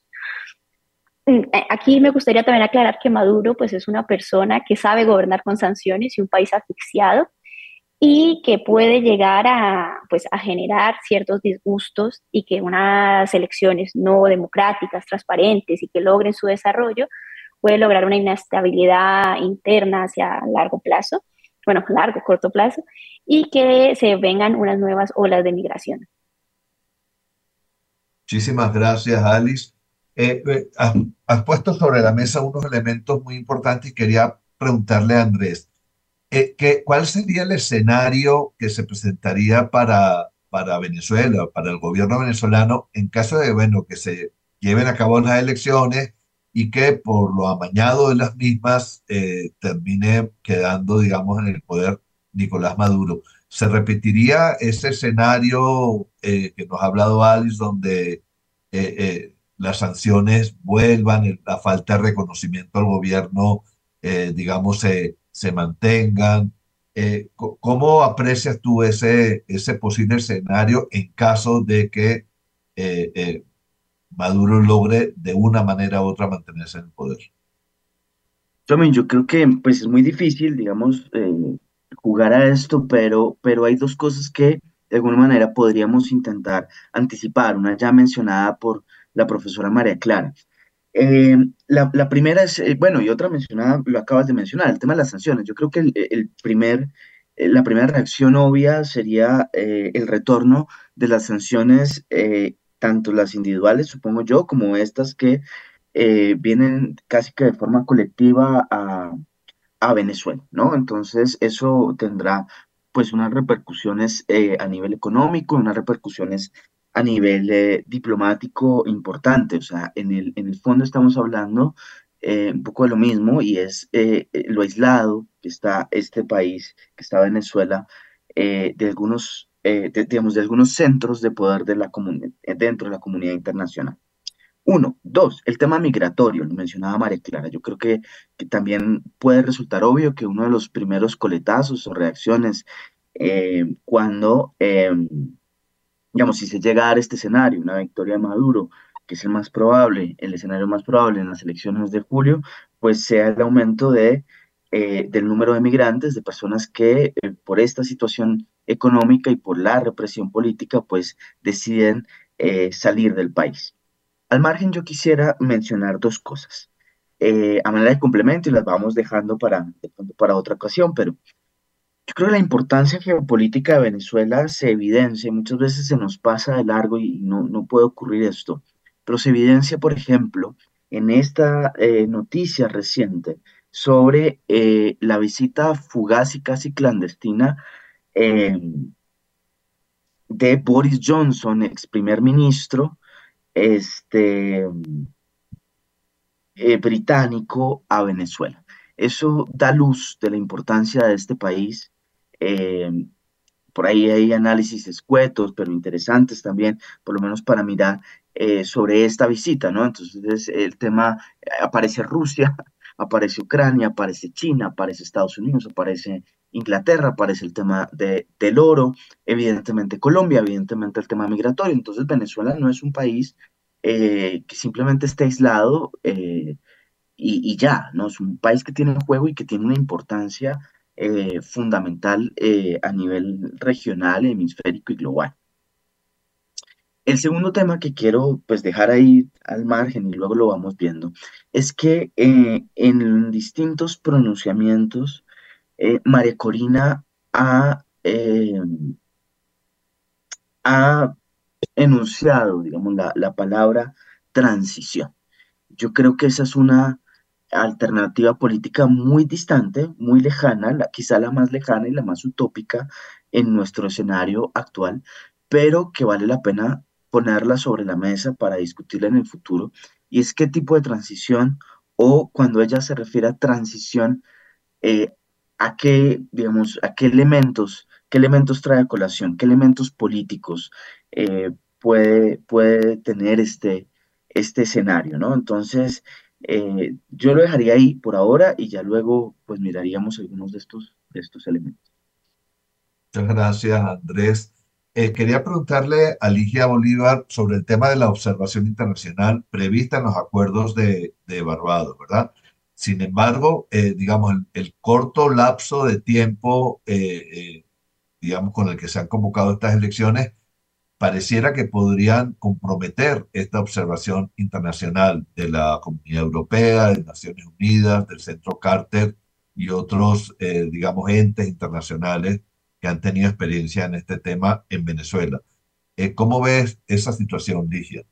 Aquí me gustaría también aclarar que Maduro pues es una persona que sabe gobernar con sanciones y un país asfixiado y que puede llegar a, pues, a generar ciertos disgustos y que unas elecciones no democráticas, transparentes y que logren su desarrollo puede lograr una inestabilidad interna hacia largo plazo, bueno, largo, corto plazo, y que se vengan unas nuevas olas de migración. Muchísimas gracias, Alice. Eh, eh, has, has puesto sobre la mesa unos elementos muy importantes y quería preguntarle a Andrés. Eh, ¿qué, ¿Cuál sería el escenario que se presentaría para, para Venezuela, para el gobierno venezolano, en caso de, bueno, que se lleven a cabo las elecciones y que por lo amañado de las mismas eh, termine quedando, digamos, en el poder Nicolás Maduro? ¿Se repetiría ese escenario eh, que nos ha hablado Alice, donde eh, eh, las sanciones vuelvan, el- la falta de reconocimiento al gobierno, eh, digamos, se se mantengan? Eh, co- ¿cómo aprecias tú ese, ese posible escenario en caso de que eh, eh, Maduro logre de una manera u otra mantenerse en el poder? Tomen, yo creo que pues es muy difícil, digamos, eh, jugar a esto, pero, pero hay dos cosas que de alguna manera podríamos intentar anticipar. Una ya mencionada por la profesora María Clara. Eh, la, la primera es, eh, bueno, y otra mencionada, lo acabas de mencionar, el tema de las sanciones. Yo creo que el, el primer, eh, la primera reacción obvia sería eh, el retorno de las sanciones, eh, tanto las individuales, supongo yo, como estas que eh, vienen casi que de forma colectiva a, a Venezuela, ¿no? Entonces, eso tendrá pues unas repercusiones eh, a nivel económico, unas repercusiones a nivel eh, diplomático importante. O sea, en el, en el fondo estamos hablando eh, un poco de lo mismo y es eh, eh, lo aislado que está este país, que está Venezuela, eh, de algunos, eh, de- digamos, de algunos centros de poder de la comuni- eh, dentro de la comunidad internacional. Uno, dos, el tema migratorio, lo mencionaba María Clara. Yo creo que, que también puede resultar obvio que uno de los primeros coletazos o reacciones eh, cuando, eh, digamos, si se llega a dar este escenario, una victoria de Maduro, que es el más probable, el escenario más probable en las elecciones de julio, pues sea el aumento de, eh, del número de migrantes, de personas que eh, por esta situación económica y por la represión política, pues deciden eh, salir del país. Al margen, yo quisiera mencionar dos cosas eh, a manera de complemento y las vamos dejando para, de pronto para otra ocasión, pero yo creo que la importancia geopolítica de Venezuela se evidencia, y muchas veces se nos pasa de largo y no, no puede ocurrir esto, pero se evidencia, por ejemplo, en esta eh, noticia reciente sobre eh, la visita fugaz y casi clandestina eh, de Boris Johnson, ex primer ministro, este, eh, británico a Venezuela. Eso da luz de la importancia de este país. eh, por ahí hay análisis escuetos, pero interesantes también, por lo menos para mirar eh, sobre esta visita, ¿no? Entonces, el tema, eh, aparece Rusia, aparece Ucrania, aparece China, aparece Estados Unidos, aparece Inglaterra, aparece el tema de, del oro, evidentemente Colombia, evidentemente el tema migratorio. Entonces, Venezuela no es un país eh, que simplemente esté aislado eh, y, y ya, ¿no? Es un país que tiene un juego y que tiene una importancia eh, fundamental eh, a nivel regional, hemisférico y global. El segundo tema que quiero pues dejar ahí al margen y luego lo vamos viendo es que eh, en distintos pronunciamientos eh, María Corina ha, eh, ha enunciado, digamos, la, la palabra transición. Yo creo que esa es una alternativa política muy distante, muy lejana, la- quizá la más lejana y la más utópica en nuestro escenario actual, pero que vale la pena ponerla sobre la mesa para discutirla en el futuro. Y es qué tipo de transición o cuando ella se refiere a transición, eh, a qué, digamos, a qué elementos, qué elementos trae a colación, qué elementos políticos eh, puede, puede tener este, este escenario, ¿no? Entonces, eh, yo lo dejaría ahí por ahora y ya luego, pues, miraríamos algunos de estos, de estos elementos. Muchas gracias, Andrés. Eh, quería preguntarle a Ligia Bolívar sobre el tema de la observación internacional prevista en los acuerdos de, de Barbados, ¿verdad? Sin embargo, eh, digamos, el, el corto lapso de tiempo, eh, eh, digamos, con el que se han convocado estas elecciones, pareciera que podrían comprometer esta observación internacional de la Comunidad Europea, de Naciones Unidas, del Centro Carter y otros, eh, digamos, entes internacionales que han tenido experiencia en este tema en Venezuela. Eh, ¿cómo ves esa situación, Ligia?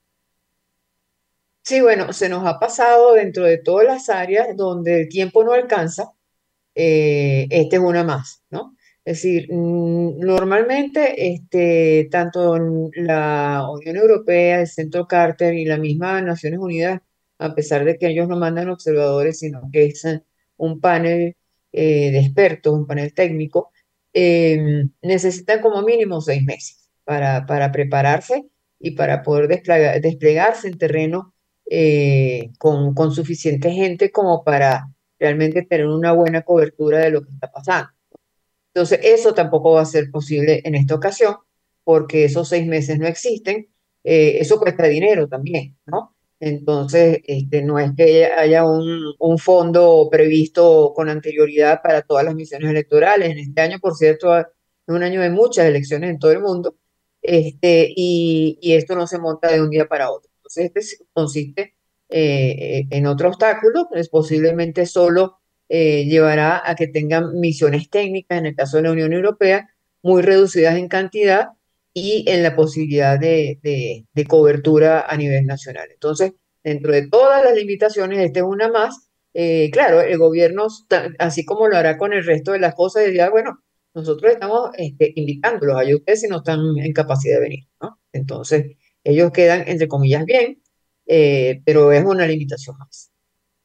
Sí, bueno, se nos ha pasado dentro de todas las áreas donde el tiempo no alcanza, eh, esta es una más, ¿no? Es decir, mm, normalmente este, tanto en la Unión Europea, el Centro Carter y la misma Naciones Unidas, a pesar de que ellos no mandan observadores, sino que es eh, un panel eh, de expertos, un panel técnico, eh, necesitan como mínimo seis meses para, para prepararse y para poder desplega- desplegarse en terreno eh, con, con suficiente gente como para realmente tener una buena cobertura de lo que está pasando. Entonces, eso tampoco va a ser posible en esta ocasión, porque esos seis meses no existen. Eh, eso cuesta dinero también, ¿no? Entonces, este, no es que haya un, un fondo previsto con anterioridad para todas las misiones electorales. En este año, por cierto, es un año de muchas elecciones en todo el mundo, este, y, y esto no se monta de un día para otro. Entonces, este consiste eh, en otro obstáculo, es posiblemente solo eh, llevará a que tengan misiones técnicas, en el caso de la Unión Europea, muy reducidas en cantidad y en la posibilidad de, de- de cobertura a nivel nacional. Entonces, dentro de todas las limitaciones, esta es una más. Eh, claro, el gobierno, ta- así como lo hará con el resto de las cosas, diría, bueno, nosotros estamos este, invitándolos a ustedes si no están en capacidad de venir, ¿no? Entonces, ellos quedan, entre comillas, bien, eh, pero es una limitación más.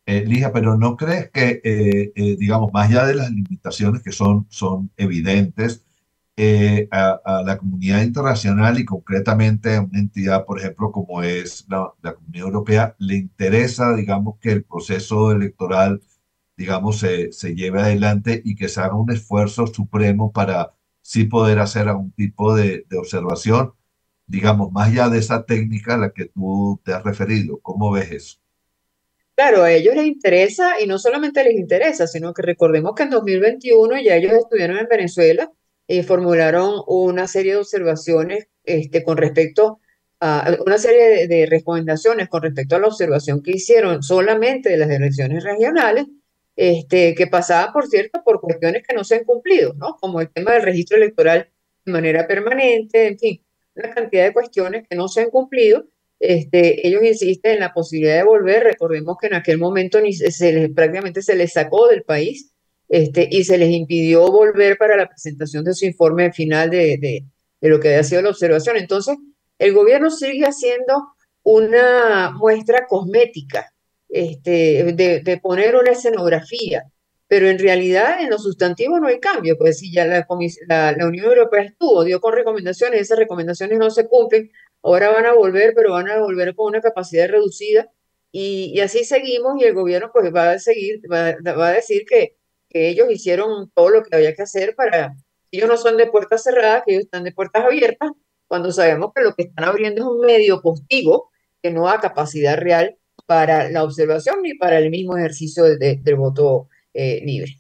Eh, Ligia, pero ¿no crees que, eh, eh, digamos, más allá de las limitaciones que son, son evidentes, eh, a, a la comunidad internacional y concretamente a una entidad, por ejemplo, como es la, la Comunidad Europea, le interesa, digamos, que el proceso electoral, digamos, se, se lleve adelante y que se haga un esfuerzo supremo para sí poder hacer algún tipo de, de observación, digamos, más allá de esa técnica a la que tú te has referido? ¿Cómo ves eso? Claro, a ellos les interesa y no solamente les interesa, sino que recordemos que en dos mil veintiuno ya ellos estuvieron en Venezuela y formularon una serie de observaciones este, con respecto a una serie de, de recomendaciones con respecto a la observación que hicieron solamente de las elecciones regionales, este, que pasaba, por cierto, por cuestiones que no se han cumplido, ¿no? Como el tema del registro electoral de manera permanente, en fin, una cantidad de cuestiones que no se han cumplido. Este, ellos insisten en la posibilidad de volver. Recordemos que en aquel momento ni se, se les, prácticamente se les sacó del país, este, y se les impidió volver para la presentación de su informe final de, de, de lo que había sido la observación. Entonces, el gobierno sigue haciendo una muestra cosmética, este, de, de poner una escenografía, pero en realidad en lo sustantivo no hay cambio, pues si ya la, comis- la, la Unión Europea estuvo, dio con recomendaciones, esas recomendaciones no se cumplen. Ahora van a volver, pero van a volver con una capacidad reducida y, y así seguimos y el gobierno pues va a seguir, va, va a decir que, que ellos hicieron todo lo que había que hacer para, ellos no son de puertas cerradas, que ellos están de puertas abiertas, cuando sabemos que lo que están abriendo es un medio postigo que no da capacidad real para la observación ni para el mismo ejercicio de- de- del voto eh, libre.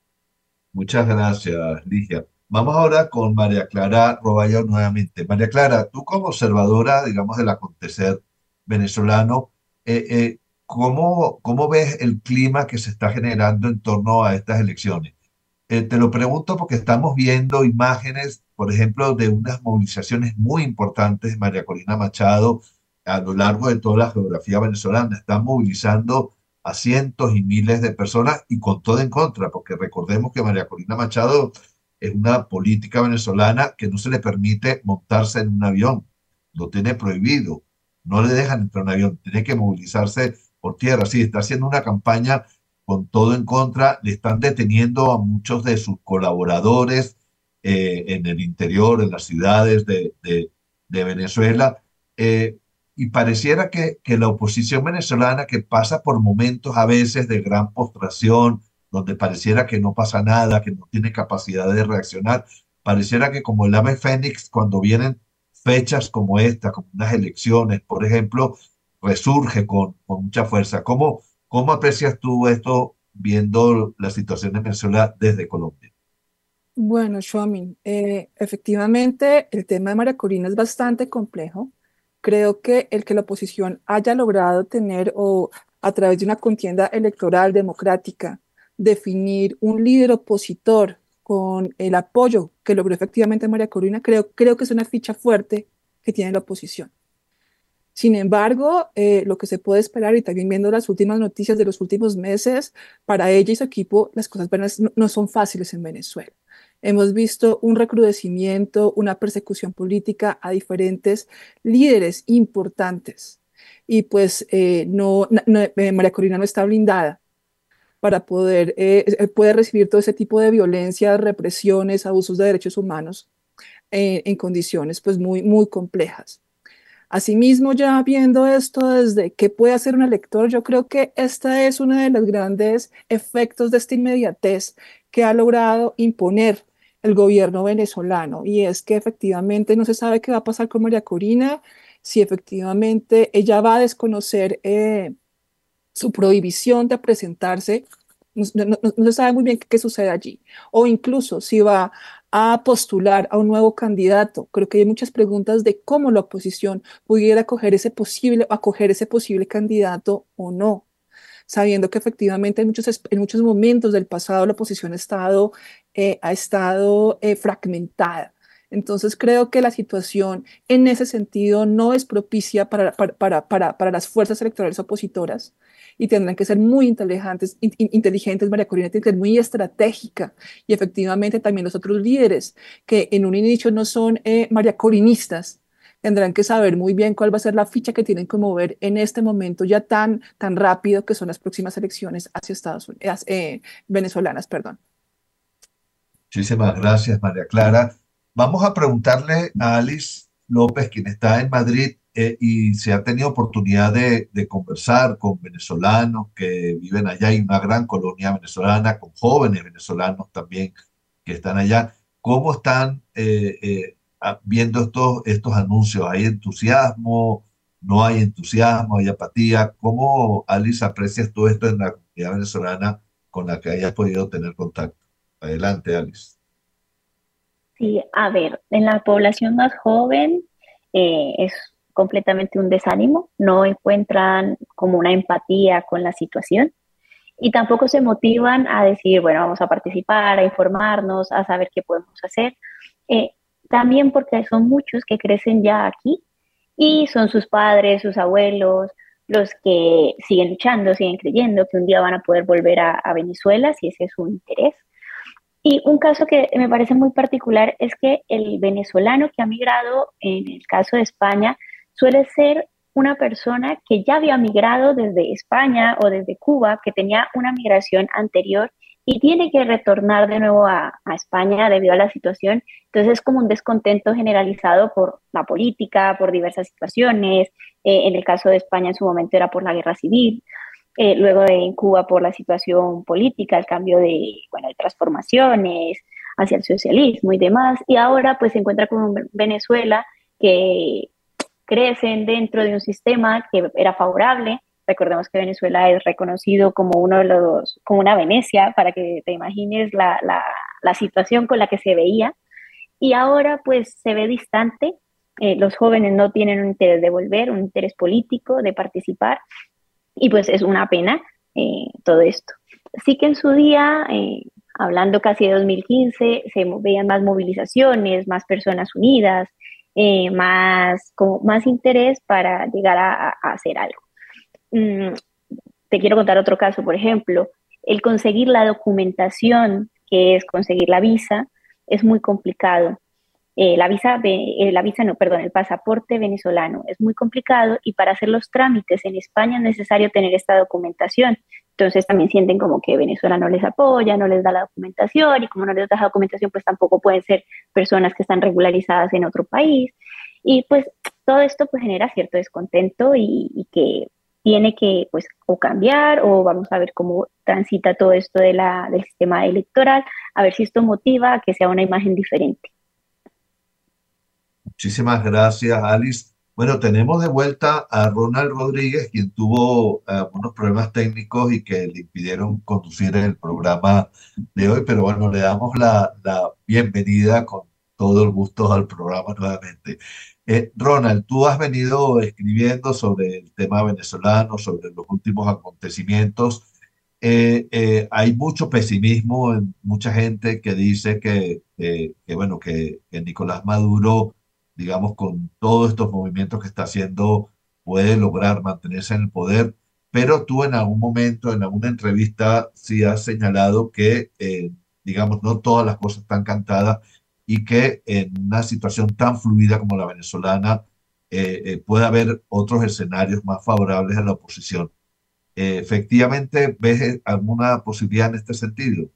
Muchas gracias, Ligia. Vamos ahora con María Clara Roballo nuevamente. María Clara, tú como observadora, digamos, del acontecer venezolano, eh, eh, ¿cómo, cómo ves el clima que se está generando en torno a estas elecciones? Eh, te lo pregunto porque estamos viendo imágenes, por ejemplo, de unas movilizaciones muy importantes de María Corina Machado a lo largo de toda la geografía venezolana. Están movilizando a cientos y miles de personas y con todo en contra, porque recordemos que María Corina Machado es una política venezolana que no se le permite montarse en un avión, lo tiene prohibido, no le dejan entrar en un avión, tiene que movilizarse por tierra. Sí, está haciendo una campaña con todo en contra, le están deteniendo a muchos de sus colaboradores eh, en el interior, en las ciudades de, de- de Venezuela, eh, y pareciera que, que la oposición venezolana, que pasa por momentos a veces de gran postración, donde pareciera que no pasa nada, que no tiene capacidad de reaccionar, pareciera que como el ave fénix, cuando vienen fechas como esta, como unas elecciones, por ejemplo, resurge con, con mucha fuerza. ¿Cómo, ¿Cómo aprecias tú esto viendo la situación de Venezuela desde Colombia? Bueno, Shomin, eh, efectivamente el tema de María Corina es bastante complejo. Creo que el que la oposición haya logrado tener o a través de una contienda electoral democrática definir un líder opositor con el apoyo que logró efectivamente María Corina, creo, creo que es una ficha fuerte que tiene la oposición. Sin embargo, eh, lo que se puede esperar, y también viendo las últimas noticias de los últimos meses, para ella y su equipo, las cosas buenas no, no son fáciles en Venezuela. Hemos visto un recrudecimiento, una persecución política a diferentes líderes importantes. Y pues eh, no, na- no, eh, María Corina no está blindada para poder, eh, eh, puede recibir todo ese tipo de violencia, represiones, abusos de derechos humanos eh, en condiciones pues muy, muy complejas. Asimismo, ya viendo esto desde qué puede hacer un elector, yo creo que esta es uno de los grandes efectos de esta inmediatez que ha logrado imponer el gobierno venezolano, y es que efectivamente no se sabe qué va a pasar con María Corina, si efectivamente ella va a desconocer eh, su prohibición de presentarse, no, no- no- no se sabe muy bien qué, qué sucede allí, o incluso si va a postular a un nuevo candidato. Creo que hay muchas preguntas de cómo la oposición pudiera acoger ese posible, acoger ese posible candidato o no, sabiendo que efectivamente en muchos, es- en muchos momentos del pasado la oposición ha estado, eh, ha estado eh, fragmentada. Entonces creo que la situación en ese sentido no es propicia para, para, para, para, para las fuerzas electorales opositoras, y tendrán que ser muy inteligentes, in- in- inteligentes. María Corina tiene que ser muy estratégica, y efectivamente también los otros líderes que en un inicio no son eh, María Corinistas tendrán que saber muy bien cuál va a ser la ficha que tienen que mover en este momento ya tan, tan rápido que son las próximas elecciones hacia Estados Unidos, eh, venezolanas, perdón. Muchísimas gracias, María Clara. Vamos a preguntarle a Alice López, quien está en Madrid eh, y se ha tenido oportunidad de, de conversar con venezolanos que viven allá. Hay una gran colonia venezolana, con jóvenes venezolanos también que están allá. ¿Cómo están eh, eh, viendo estos, estos anuncios? ¿Hay entusiasmo? ¿No hay entusiasmo? ¿Hay apatía? ¿Cómo, Alice, aprecias todo esto en la comunidad venezolana con la que hayas podido tener contacto? Adelante, Alice. Sí, a ver, en la población más joven eh, es completamente un desánimo, no encuentran como una empatía con la situación y tampoco se motivan a decir, bueno, vamos a participar, a informarnos, a saber qué podemos hacer. Eh, también porque son muchos que crecen ya aquí y son sus padres, sus abuelos, los que siguen luchando, siguen creyendo que un día van a poder volver a, a Venezuela si ese es su interés. Y un caso que me parece muy particular es que el venezolano que ha migrado, en el caso de España, suele ser una persona que ya había migrado desde España o desde Cuba, que tenía una migración anterior y tiene que retornar de nuevo a, a España debido a la situación. Entonces es como un descontento generalizado por la política, por diversas situaciones. Eh, en el caso de España en su momento era por la guerra civil. Eh, luego de en Cuba por la situación política, el cambio de, bueno, de transformaciones hacia el socialismo y demás, y ahora pues se encuentra con Venezuela que crecen dentro de un sistema que era favorable. Recordemos que Venezuela es reconocido como uno de los, como una Venecia, para que te imagines la, la, la situación con la que se veía, y ahora pues se ve distante. Eh, los jóvenes no tienen un interés de volver, un interés político, de participar, y pues es una pena eh, todo esto. Sí que en su día, eh, hablando casi de dos mil quince, se veían más movilizaciones, más personas unidas, eh, más, como, más interés para llegar a, a hacer algo. Mm, te quiero contar otro caso, por ejemplo, el conseguir la documentación, que es conseguir la visa, es muy complicado. Eh, la visa, eh, la visa no, perdón, el pasaporte venezolano es muy complicado y para hacer los trámites en España es necesario tener esta documentación. Entonces también sienten como que Venezuela no les apoya, no les da la documentación y como no les da la documentación pues tampoco pueden ser personas que están regularizadas en otro país. Y pues todo esto pues genera cierto descontento y, y que tiene que pues o cambiar o vamos a ver cómo transita todo esto de la, del sistema electoral, a ver si esto motiva a que sea una imagen diferente. Muchísimas gracias, Alice. Bueno, tenemos de vuelta a Ronald Rodríguez, quien tuvo uh, unos problemas técnicos y que le impidieron conducir el programa de hoy, pero bueno, le damos la, la bienvenida con todo el gusto al programa nuevamente. Eh, Ronald, tú has venido escribiendo sobre el tema venezolano, sobre los últimos acontecimientos. Eh, eh, hay mucho pesimismo en mucha gente que dice que, eh, que bueno, que, que Nicolás Maduro, digamos, con todos estos movimientos que está haciendo, puede lograr mantenerse en el poder, pero tú en algún momento, en alguna entrevista, sí has señalado que, eh, digamos, no todas las cosas están cantadas y que en una situación tan fluida como la venezolana eh, eh, puede haber otros escenarios más favorables a la oposición. Eh, efectivamente, ¿ves alguna posibilidad en este sentido?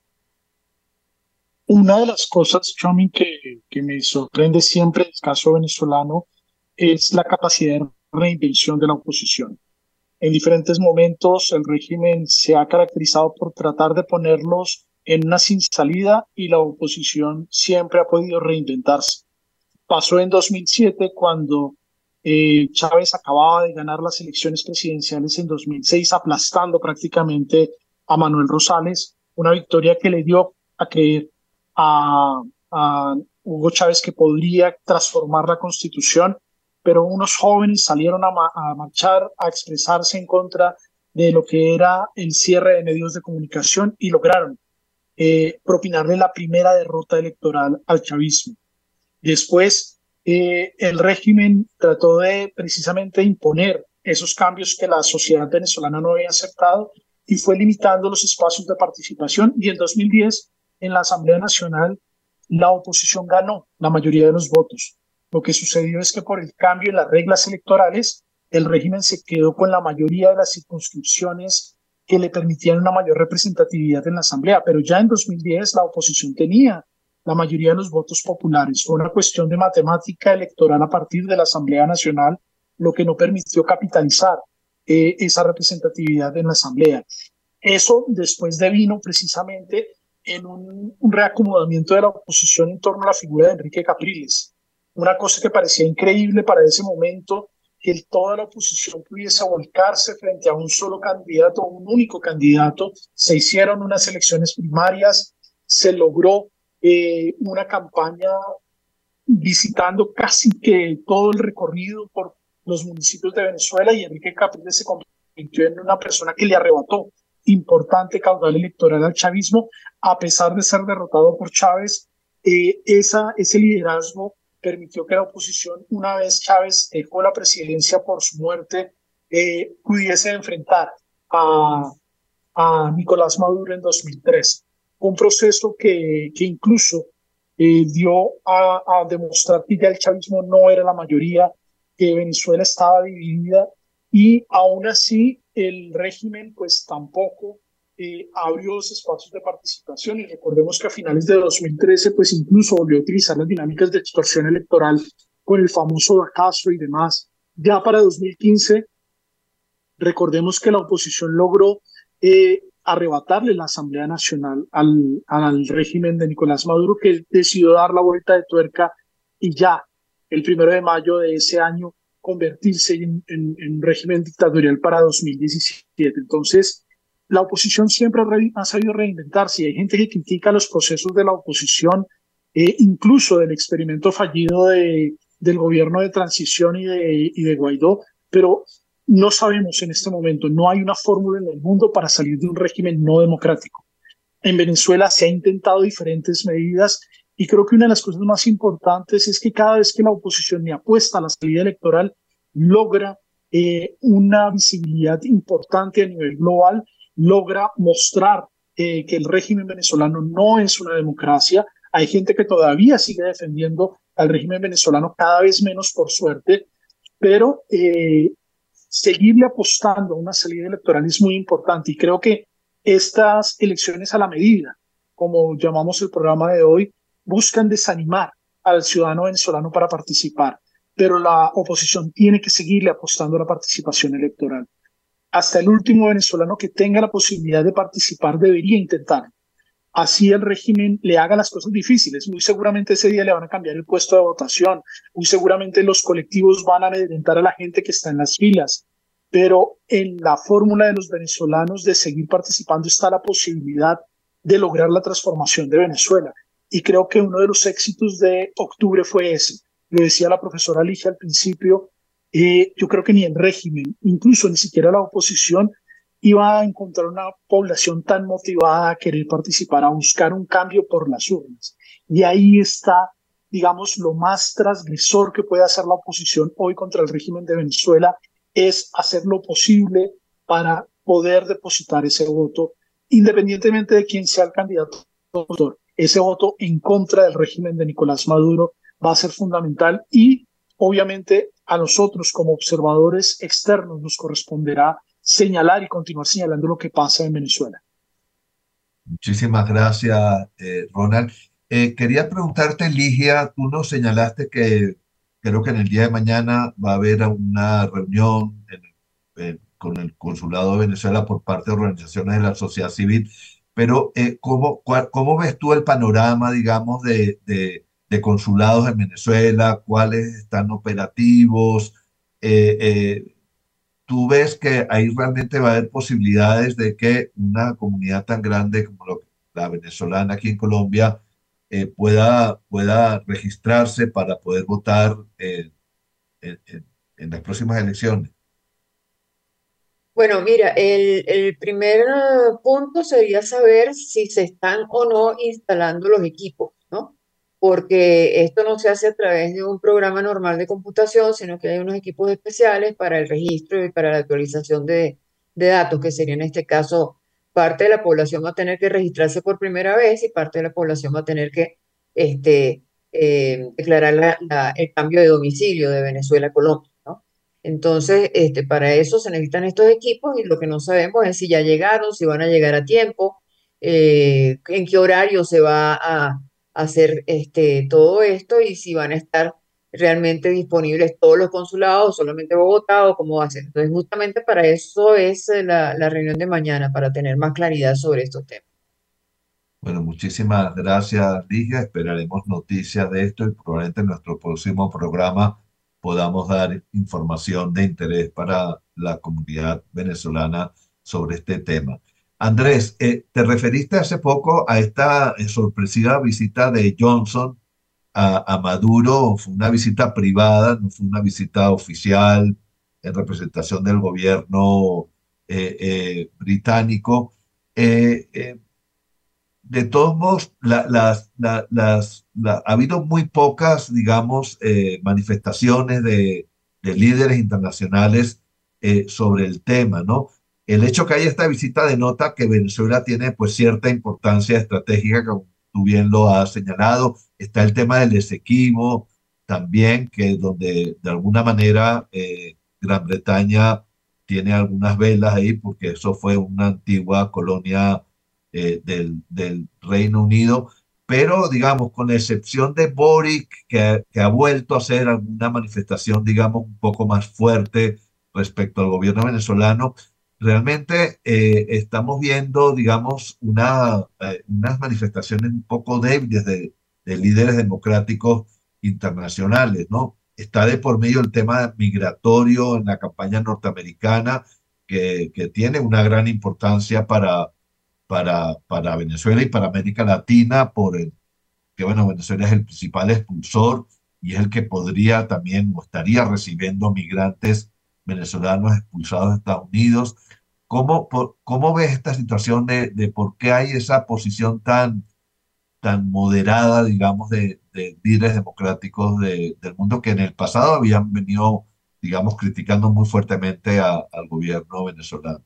Una de las cosas, Chomin, que, que me sorprende siempre en el caso venezolano es la capacidad de reinvención de la oposición. En diferentes momentos el régimen se ha caracterizado por tratar de ponerlos en una sin salida y la oposición siempre ha podido reinventarse. Pasó en dos mil siete cuando eh, Chávez acababa de ganar las elecciones presidenciales en dos mil seis, aplastando prácticamente a Manuel Rosales, una victoria que le dio a creer a, a Hugo Chávez que podría transformar la Constitución, pero unos jóvenes salieron a, ma a marchar, a expresarse en contra de lo que era el cierre de medios de comunicación y lograron eh, propinarle la primera derrota electoral al chavismo. Después, eh, el régimen trató de precisamente imponer esos cambios que la sociedad venezolana no había aceptado y fue limitando los espacios de participación, y en dos mil diez en la Asamblea Nacional la oposición ganó la mayoría de los votos. Lo que sucedió es que por el cambio en las reglas electorales, el régimen se quedó con la mayoría de las circunscripciones que le permitían una mayor representatividad en la Asamblea, pero ya en dos mil diez la oposición tenía la mayoría de los votos populares. Fue una cuestión de matemática electoral a partir de la Asamblea Nacional, lo que no permitió capitalizar eh, esa representatividad en la Asamblea. Eso después devino precisamente en un, un reacomodamiento de la oposición en torno a la figura de Enrique Capriles. Una cosa que parecía increíble para ese momento, que el, toda la oposición pudiese volcarse frente a un solo candidato, un único candidato. Se hicieron unas elecciones primarias, se logró eh, una campaña visitando casi que todo el recorrido por los municipios de Venezuela, y Enrique Capriles se convirtió en una persona que le arrebató importante caudal electoral al chavismo. A pesar de ser derrotado por Chávez, eh, esa, ese liderazgo permitió que la oposición, una vez Chávez dejó la presidencia por su muerte, eh, pudiese enfrentar a, a Nicolás Maduro en dos mil trece. Un proceso que, que incluso eh, dio a, a demostrar que ya el chavismo no era la mayoría, que Venezuela estaba dividida, y aún así el régimen pues tampoco eh, abrió los espacios de participación. Y recordemos que a finales de dos mil trece pues incluso volvió a utilizar las dinámicas de extorsión electoral con el famoso Dacazo y demás. Ya para dos mil quince recordemos que la oposición logró eh, arrebatarle la Asamblea Nacional al, al régimen de Nicolás Maduro, que decidió dar la vuelta de tuerca y ya el primero de mayo de ese año convertirse en, en, en un régimen dictatorial para dos mil diecisiete. Entonces, la oposición siempre ha, re, ha sabido reinventarse, y hay gente que critica los procesos de la oposición, eh, incluso del experimento fallido de, del gobierno de transición y de, y de Guaidó, pero no sabemos en este momento, no hay una fórmula en el mundo para salir de un régimen no democrático. En Venezuela se han intentado diferentes medidas, y creo que una de las cosas más importantes es que cada vez que la oposición le apuesta a la salida electoral, logra eh, una visibilidad importante a nivel global, logra mostrar eh, que el régimen venezolano no es una democracia. Hay gente que todavía sigue defendiendo al régimen venezolano, cada vez menos por suerte, pero eh, seguirle apostando a una salida electoral es muy importante, y creo que estas elecciones a la medida, como llamamos el programa de hoy, buscan desanimar al ciudadano venezolano para participar, pero la oposición tiene que seguirle apostando a la participación electoral. Hasta el último venezolano que tenga la posibilidad de participar debería intentarlo. Así el régimen le haga las cosas difíciles. Muy seguramente ese día le van a cambiar el puesto de votación, muy seguramente los colectivos van a amedrentar a la gente que está en las filas, pero en la fórmula de los venezolanos de seguir participando está la posibilidad de lograr la transformación de Venezuela. Y creo que uno de los éxitos de octubre fue ese. Lo decía la profesora Ligia al principio, eh, yo creo que ni el régimen, incluso ni siquiera la oposición, iba a encontrar una población tan motivada a querer participar, a buscar un cambio por las urnas. Y ahí está, digamos, lo más transgresor que puede hacer la oposición hoy contra el régimen de Venezuela, es hacer lo posible para poder depositar ese voto, independientemente de quién sea el candidato. Ese voto en contra del régimen de Nicolás Maduro va a ser fundamental, y obviamente a nosotros como observadores externos nos corresponderá señalar y continuar señalando lo que pasa en Venezuela. Muchísimas gracias, eh, Ronald. Eh, quería preguntarte, Ligia, tú nos señalaste que creo que en el día de mañana va a haber una reunión en, en, con el Consulado de Venezuela por parte de organizaciones de la sociedad civil, pero eh, ¿cómo, cuál, ¿cómo ves tú el panorama, digamos, de, de, de consulados en Venezuela? ¿Cuáles están operativos? Eh, eh, ¿Tú ves que ahí realmente va a haber posibilidades de que una comunidad tan grande como lo- la venezolana aquí en Colombia eh, pueda, pueda registrarse para poder votar eh, en, en- en las próximas elecciones? Bueno, mira, el, el primer eh, punto sería saber si se están o no instalando los equipos, ¿no? Porque esto no se hace a través de un programa normal de computación, sino que hay unos equipos especiales para el registro y para la actualización de, de datos, que sería en este caso parte de la población va a tener que registrarse por primera vez y parte de la población va a tener que este, eh, declarar la- la- el cambio de domicilio de Venezuela a Colombia, ¿no? Entonces, este, para eso se necesitan estos equipos y lo que no sabemos es si ya llegaron, si van a llegar a tiempo, eh, en qué horario se va a hacer este, todo esto y si van a estar realmente disponibles todos los consulados, solamente Bogotá o cómo va a ser. Entonces, justamente para eso es eh, la, la reunión de mañana, para tener más claridad sobre estos temas. Bueno, muchísimas gracias, Ligia. Esperaremos noticias de esto y probablemente en nuestro próximo programa podamos dar información de interés para la comunidad venezolana sobre este tema. Andrés, eh, te referiste hace poco a esta eh, sorpresiva visita de Johnson a, a Maduro. Fue una visita privada, no fue una visita oficial en representación del gobierno eh, eh, británico. Eh, eh, de todos modos, la- las, la- las, la- ha habido muy pocas, digamos, eh, manifestaciones de, de líderes internacionales eh, sobre el tema, ¿no? El hecho que haya esta visita denota que Venezuela tiene pues cierta importancia estratégica, como tú bien lo has señalado. Está el tema del Esequibo también, que donde de alguna manera eh, Gran Bretaña tiene algunas velas ahí, porque eso fue una antigua colonia eh, del, del Reino Unido, pero digamos, con la excepción de Boric, que, que ha vuelto a hacer alguna manifestación, digamos, un poco más fuerte respecto al gobierno venezolano, realmente eh, estamos viendo, digamos, una, eh, unas manifestaciones un poco débiles de, de líderes democráticos internacionales, ¿no? Está de por medio el tema migratorio en la campaña norteamericana, que, que tiene una gran importancia para para, para Venezuela y para América Latina, por el que, bueno, Venezuela es el principal expulsor y es el que podría también o estaría recibiendo migrantes venezolanos expulsados de Estados Unidos. ¿Cómo, por- cómo ves esta situación de, de por qué hay esa posición tan, tan moderada, digamos, de, de líderes democráticos de- del mundo que en el pasado habían venido, digamos, criticando muy fuertemente a- al gobierno venezolano?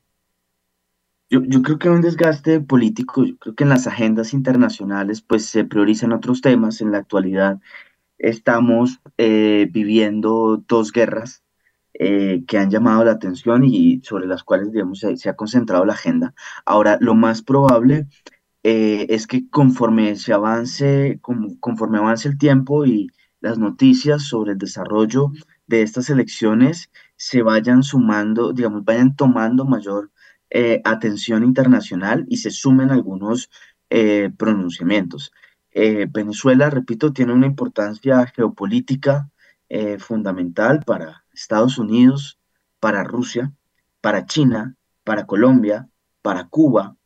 Yo, yo creo que hay un desgaste político, yo creo que en las agendas internacionales pues se priorizan otros temas. En la actualidad estamos eh, viviendo dos guerras eh, que han llamado la atención y sobre las cuales, digamos, se, se ha concentrado la agenda. Ahora, lo más probable eh, es que conforme se avance, como- conforme avance el tiempo y las noticias sobre el desarrollo de estas elecciones se vayan sumando, digamos, vayan tomando mayor eh, atención internacional y se sumen algunos eh, pronunciamientos. Eh, Venezuela, repito, tiene una importancia geopolítica eh, fundamental para Estados Unidos, para Rusia, para China, para Colombia, para Cuba,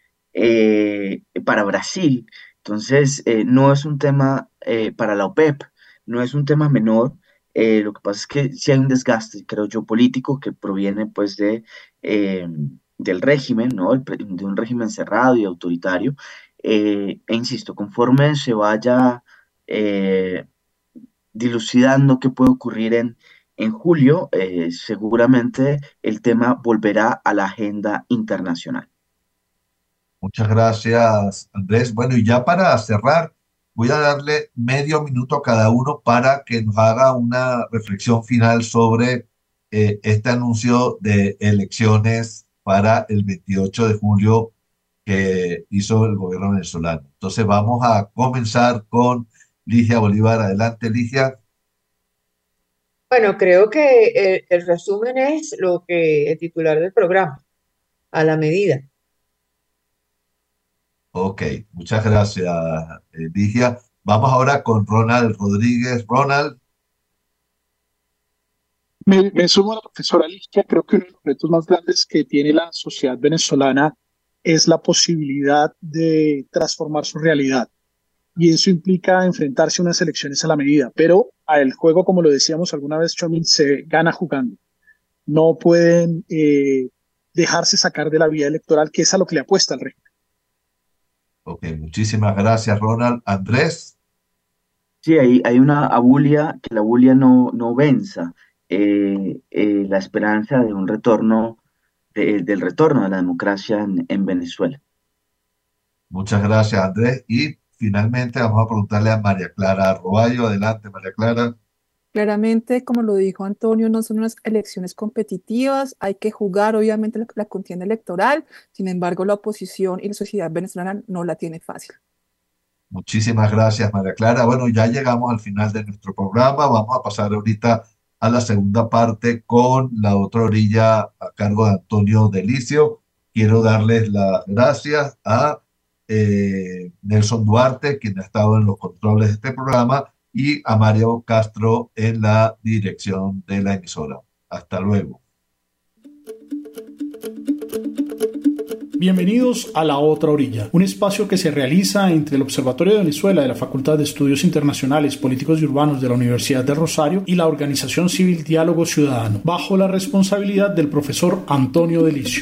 eh, para Brasil. Entonces, eh, no es un tema eh, para la OPEP, no es un tema menor. Eh, lo que pasa es que sí hay un desgaste, creo yo, político que proviene pues de, eh, del régimen, ¿no? El pre- de un régimen cerrado y autoritario. Eh, e insisto, conforme se vaya eh, dilucidando qué puede ocurrir en, en julio, eh, seguramente el tema volverá a la agenda internacional. Muchas gracias, Andrés. Bueno, y ya para cerrar, voy a darle medio minuto a cada uno para que nos haga una reflexión final sobre eh, este anuncio de elecciones para el veintiocho de julio que hizo el gobierno venezolano. Entonces vamos a comenzar con Ligia Bolívar. Adelante, Ligia. Bueno, creo que el, el resumen es lo que el titular del programa, a la medida. Ok, muchas gracias, eh, Ligia. Vamos ahora con Ronald Rodríguez. Ronald. Me, me sumo a la profesora Ligia. Creo que uno de los retos más grandes que tiene la sociedad venezolana es la posibilidad de transformar su realidad. Y eso implica enfrentarse a unas elecciones a la medida. Pero a el juego, como lo decíamos alguna vez, Chomín, se gana jugando. No pueden eh, dejarse sacar de la vía electoral, que es a lo que le apuesta el régimen. Ok, muchísimas gracias, Ronald. Andrés. Sí, hay, hay una abulia, que la abulia no, no venza eh, eh, la esperanza de un retorno, de- del retorno de la democracia en, en Venezuela. Muchas gracias, Andrés. Y finalmente vamos a preguntarle a María Clara Arrobayo. Adelante, María Clara. Claramente, como lo dijo Antonio, no son unas elecciones competitivas, hay que jugar obviamente la, la contienda electoral, sin embargo la oposición y la sociedad venezolana no la tiene fácil. Muchísimas gracias, María Clara. Bueno, ya llegamos al final de nuestro programa. Vamos a pasar ahorita a la segunda parte con la otra orilla a cargo de Antonio Delicio. Quiero darles las gracias a eh, Nelson Duarte, quien ha estado en los controles de este programa, y a Mario Castro en la dirección de la emisora. Hasta luego. Bienvenidos a La Otra Orilla, un espacio que se realiza entre el Observatorio de Venezuela de la Facultad de Estudios Internacionales, Políticos y Urbanos de la Universidad del Rosario y la organización civil Diálogo Ciudadano, bajo la responsabilidad del profesor Antonio Delicio.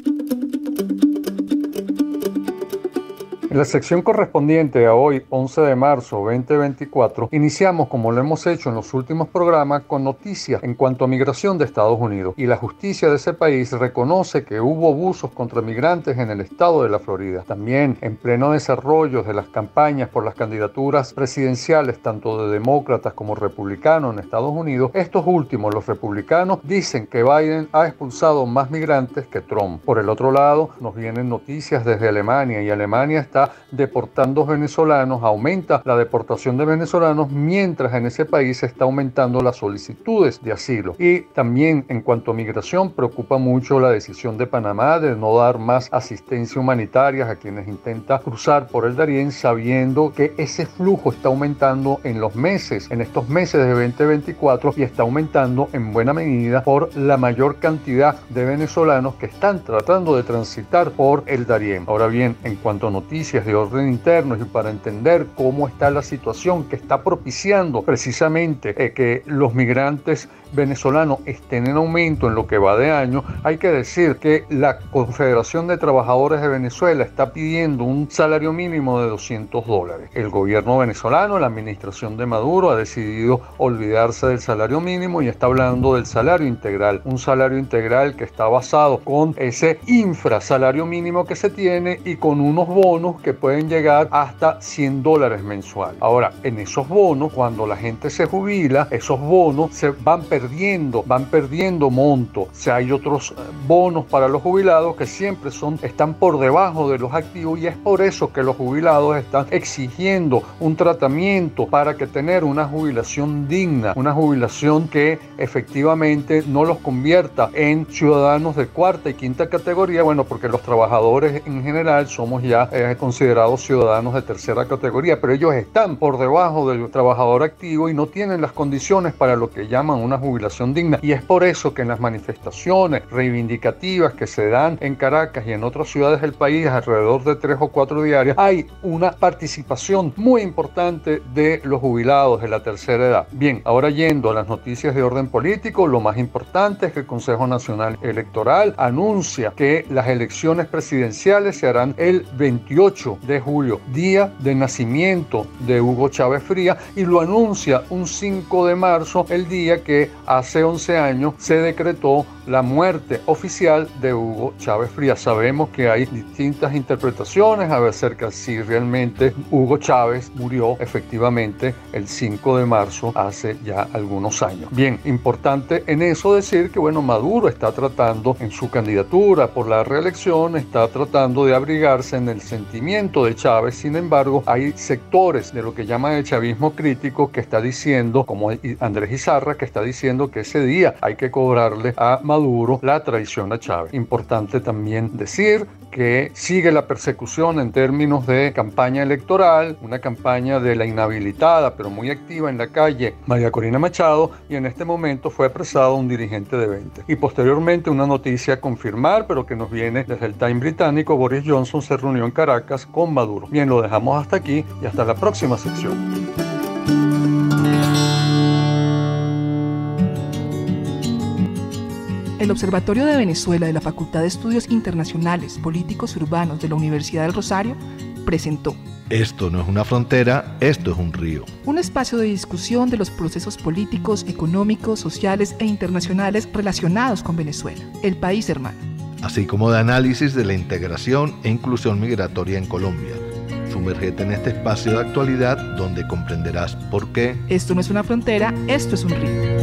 En la sección correspondiente a hoy, once de marzo veinte veinticuatro, iniciamos, como lo hemos hecho en los últimos programas, con noticias en cuanto a migración de Estados Unidos. Y la justicia de ese país reconoce que hubo abusos contra migrantes en el estado de la Florida. También, en pleno desarrollo de las campañas por las candidaturas presidenciales, tanto de demócratas como republicanos en Estados Unidos, estos últimos, los republicanos, dicen que Biden ha expulsado más migrantes que Trump. Por el otro lado, nos vienen noticias desde Alemania, y Alemania está deportando venezolanos, aumenta la deportación de venezolanos, mientras en ese país se está aumentando las solicitudes de asilo. Y también en cuanto a migración, preocupa mucho la decisión de Panamá de no dar más asistencia humanitaria a quienes intentan cruzar por el Darién, sabiendo que ese flujo está aumentando en los meses, en estos meses de veinte veinticuatro, y está aumentando en buena medida por la mayor cantidad de venezolanos que están tratando de transitar por el Darién. Ahora bien, en cuanto a noticias de orden interno y para entender cómo está la situación que está propiciando precisamente eh, que los migrantes venezolanos estén en aumento en lo que va de año, hay que decir que la Confederación de Trabajadores de Venezuela está pidiendo un salario mínimo de doscientos dólares. El gobierno venezolano, la administración de Maduro, ha decidido olvidarse del salario mínimo y está hablando del salario integral, un salario integral que está basado con ese infrasalario mínimo que se tiene y con unos bonos que pueden llegar hasta cien dólares mensual. Ahora, en esos bonos, cuando la gente se jubila, esos bonos se van perdiendo, van perdiendo monto. O sea, hay otros bonos para los jubilados que siempre son, están por debajo de los activos, y es por eso que los jubilados están exigiendo un tratamiento para que tener una jubilación digna, una jubilación que efectivamente no los convierta en ciudadanos de cuarta y quinta categoría, bueno, porque los trabajadores en general somos ya eh, considerados ciudadanos de tercera categoría, pero ellos están por debajo del trabajador activo y no tienen las condiciones para lo que llaman una jubilación digna. Y es por eso que en las manifestaciones reivindicativas que se dan en Caracas y en otras ciudades del país, alrededor de tres o cuatro diarias, hay una participación muy importante de los jubilados de la tercera edad. Bien, ahora yendo a las noticias de orden político, lo más importante es que el Consejo Nacional Electoral anuncia que las elecciones presidenciales se harán el veintiocho de julio, día de nacimiento de Hugo Chávez Frías, y lo anuncia un cinco de marzo, el día que hace once años se decretó la muerte oficial de Hugo Chávez Frías. Sabemos que hay distintas interpretaciones acerca si realmente Hugo Chávez murió efectivamente el cinco de marzo hace ya algunos años. Bien, importante en eso decir que bueno, Maduro está tratando en su candidatura por la reelección, está tratando de abrigarse en el sentimiento de Chávez. Sin embargo, hay sectores de lo que llaman el chavismo crítico que está diciendo, como Andrés Izarra, que está diciendo que ese día hay que cobrarle a Maduro la traición a Chávez. Importante también decir que sigue la persecución en términos de campaña electoral, una campaña de la inhabilitada pero muy activa en la calle María Corina Machado, y en este momento fue apresado un dirigente de veinte. Y posteriormente una noticia a confirmar, pero que nos viene desde el Time británico: Boris Johnson se reunió en Caracas con Maduro. Bien, lo dejamos hasta aquí y hasta la próxima sección. El Observatorio de Venezuela de la Facultad de Estudios Internacionales, Políticos y Urbanos de la Universidad del Rosario presentó Esto no es una frontera, esto es un río. Un espacio de discusión de los procesos políticos, económicos, sociales e internacionales relacionados con Venezuela, el país hermano. Así como de análisis de la integración e inclusión migratoria en Colombia, Sumérgete en este espacio de actualidad donde comprenderás por qué esto no es una frontera, esto es un río.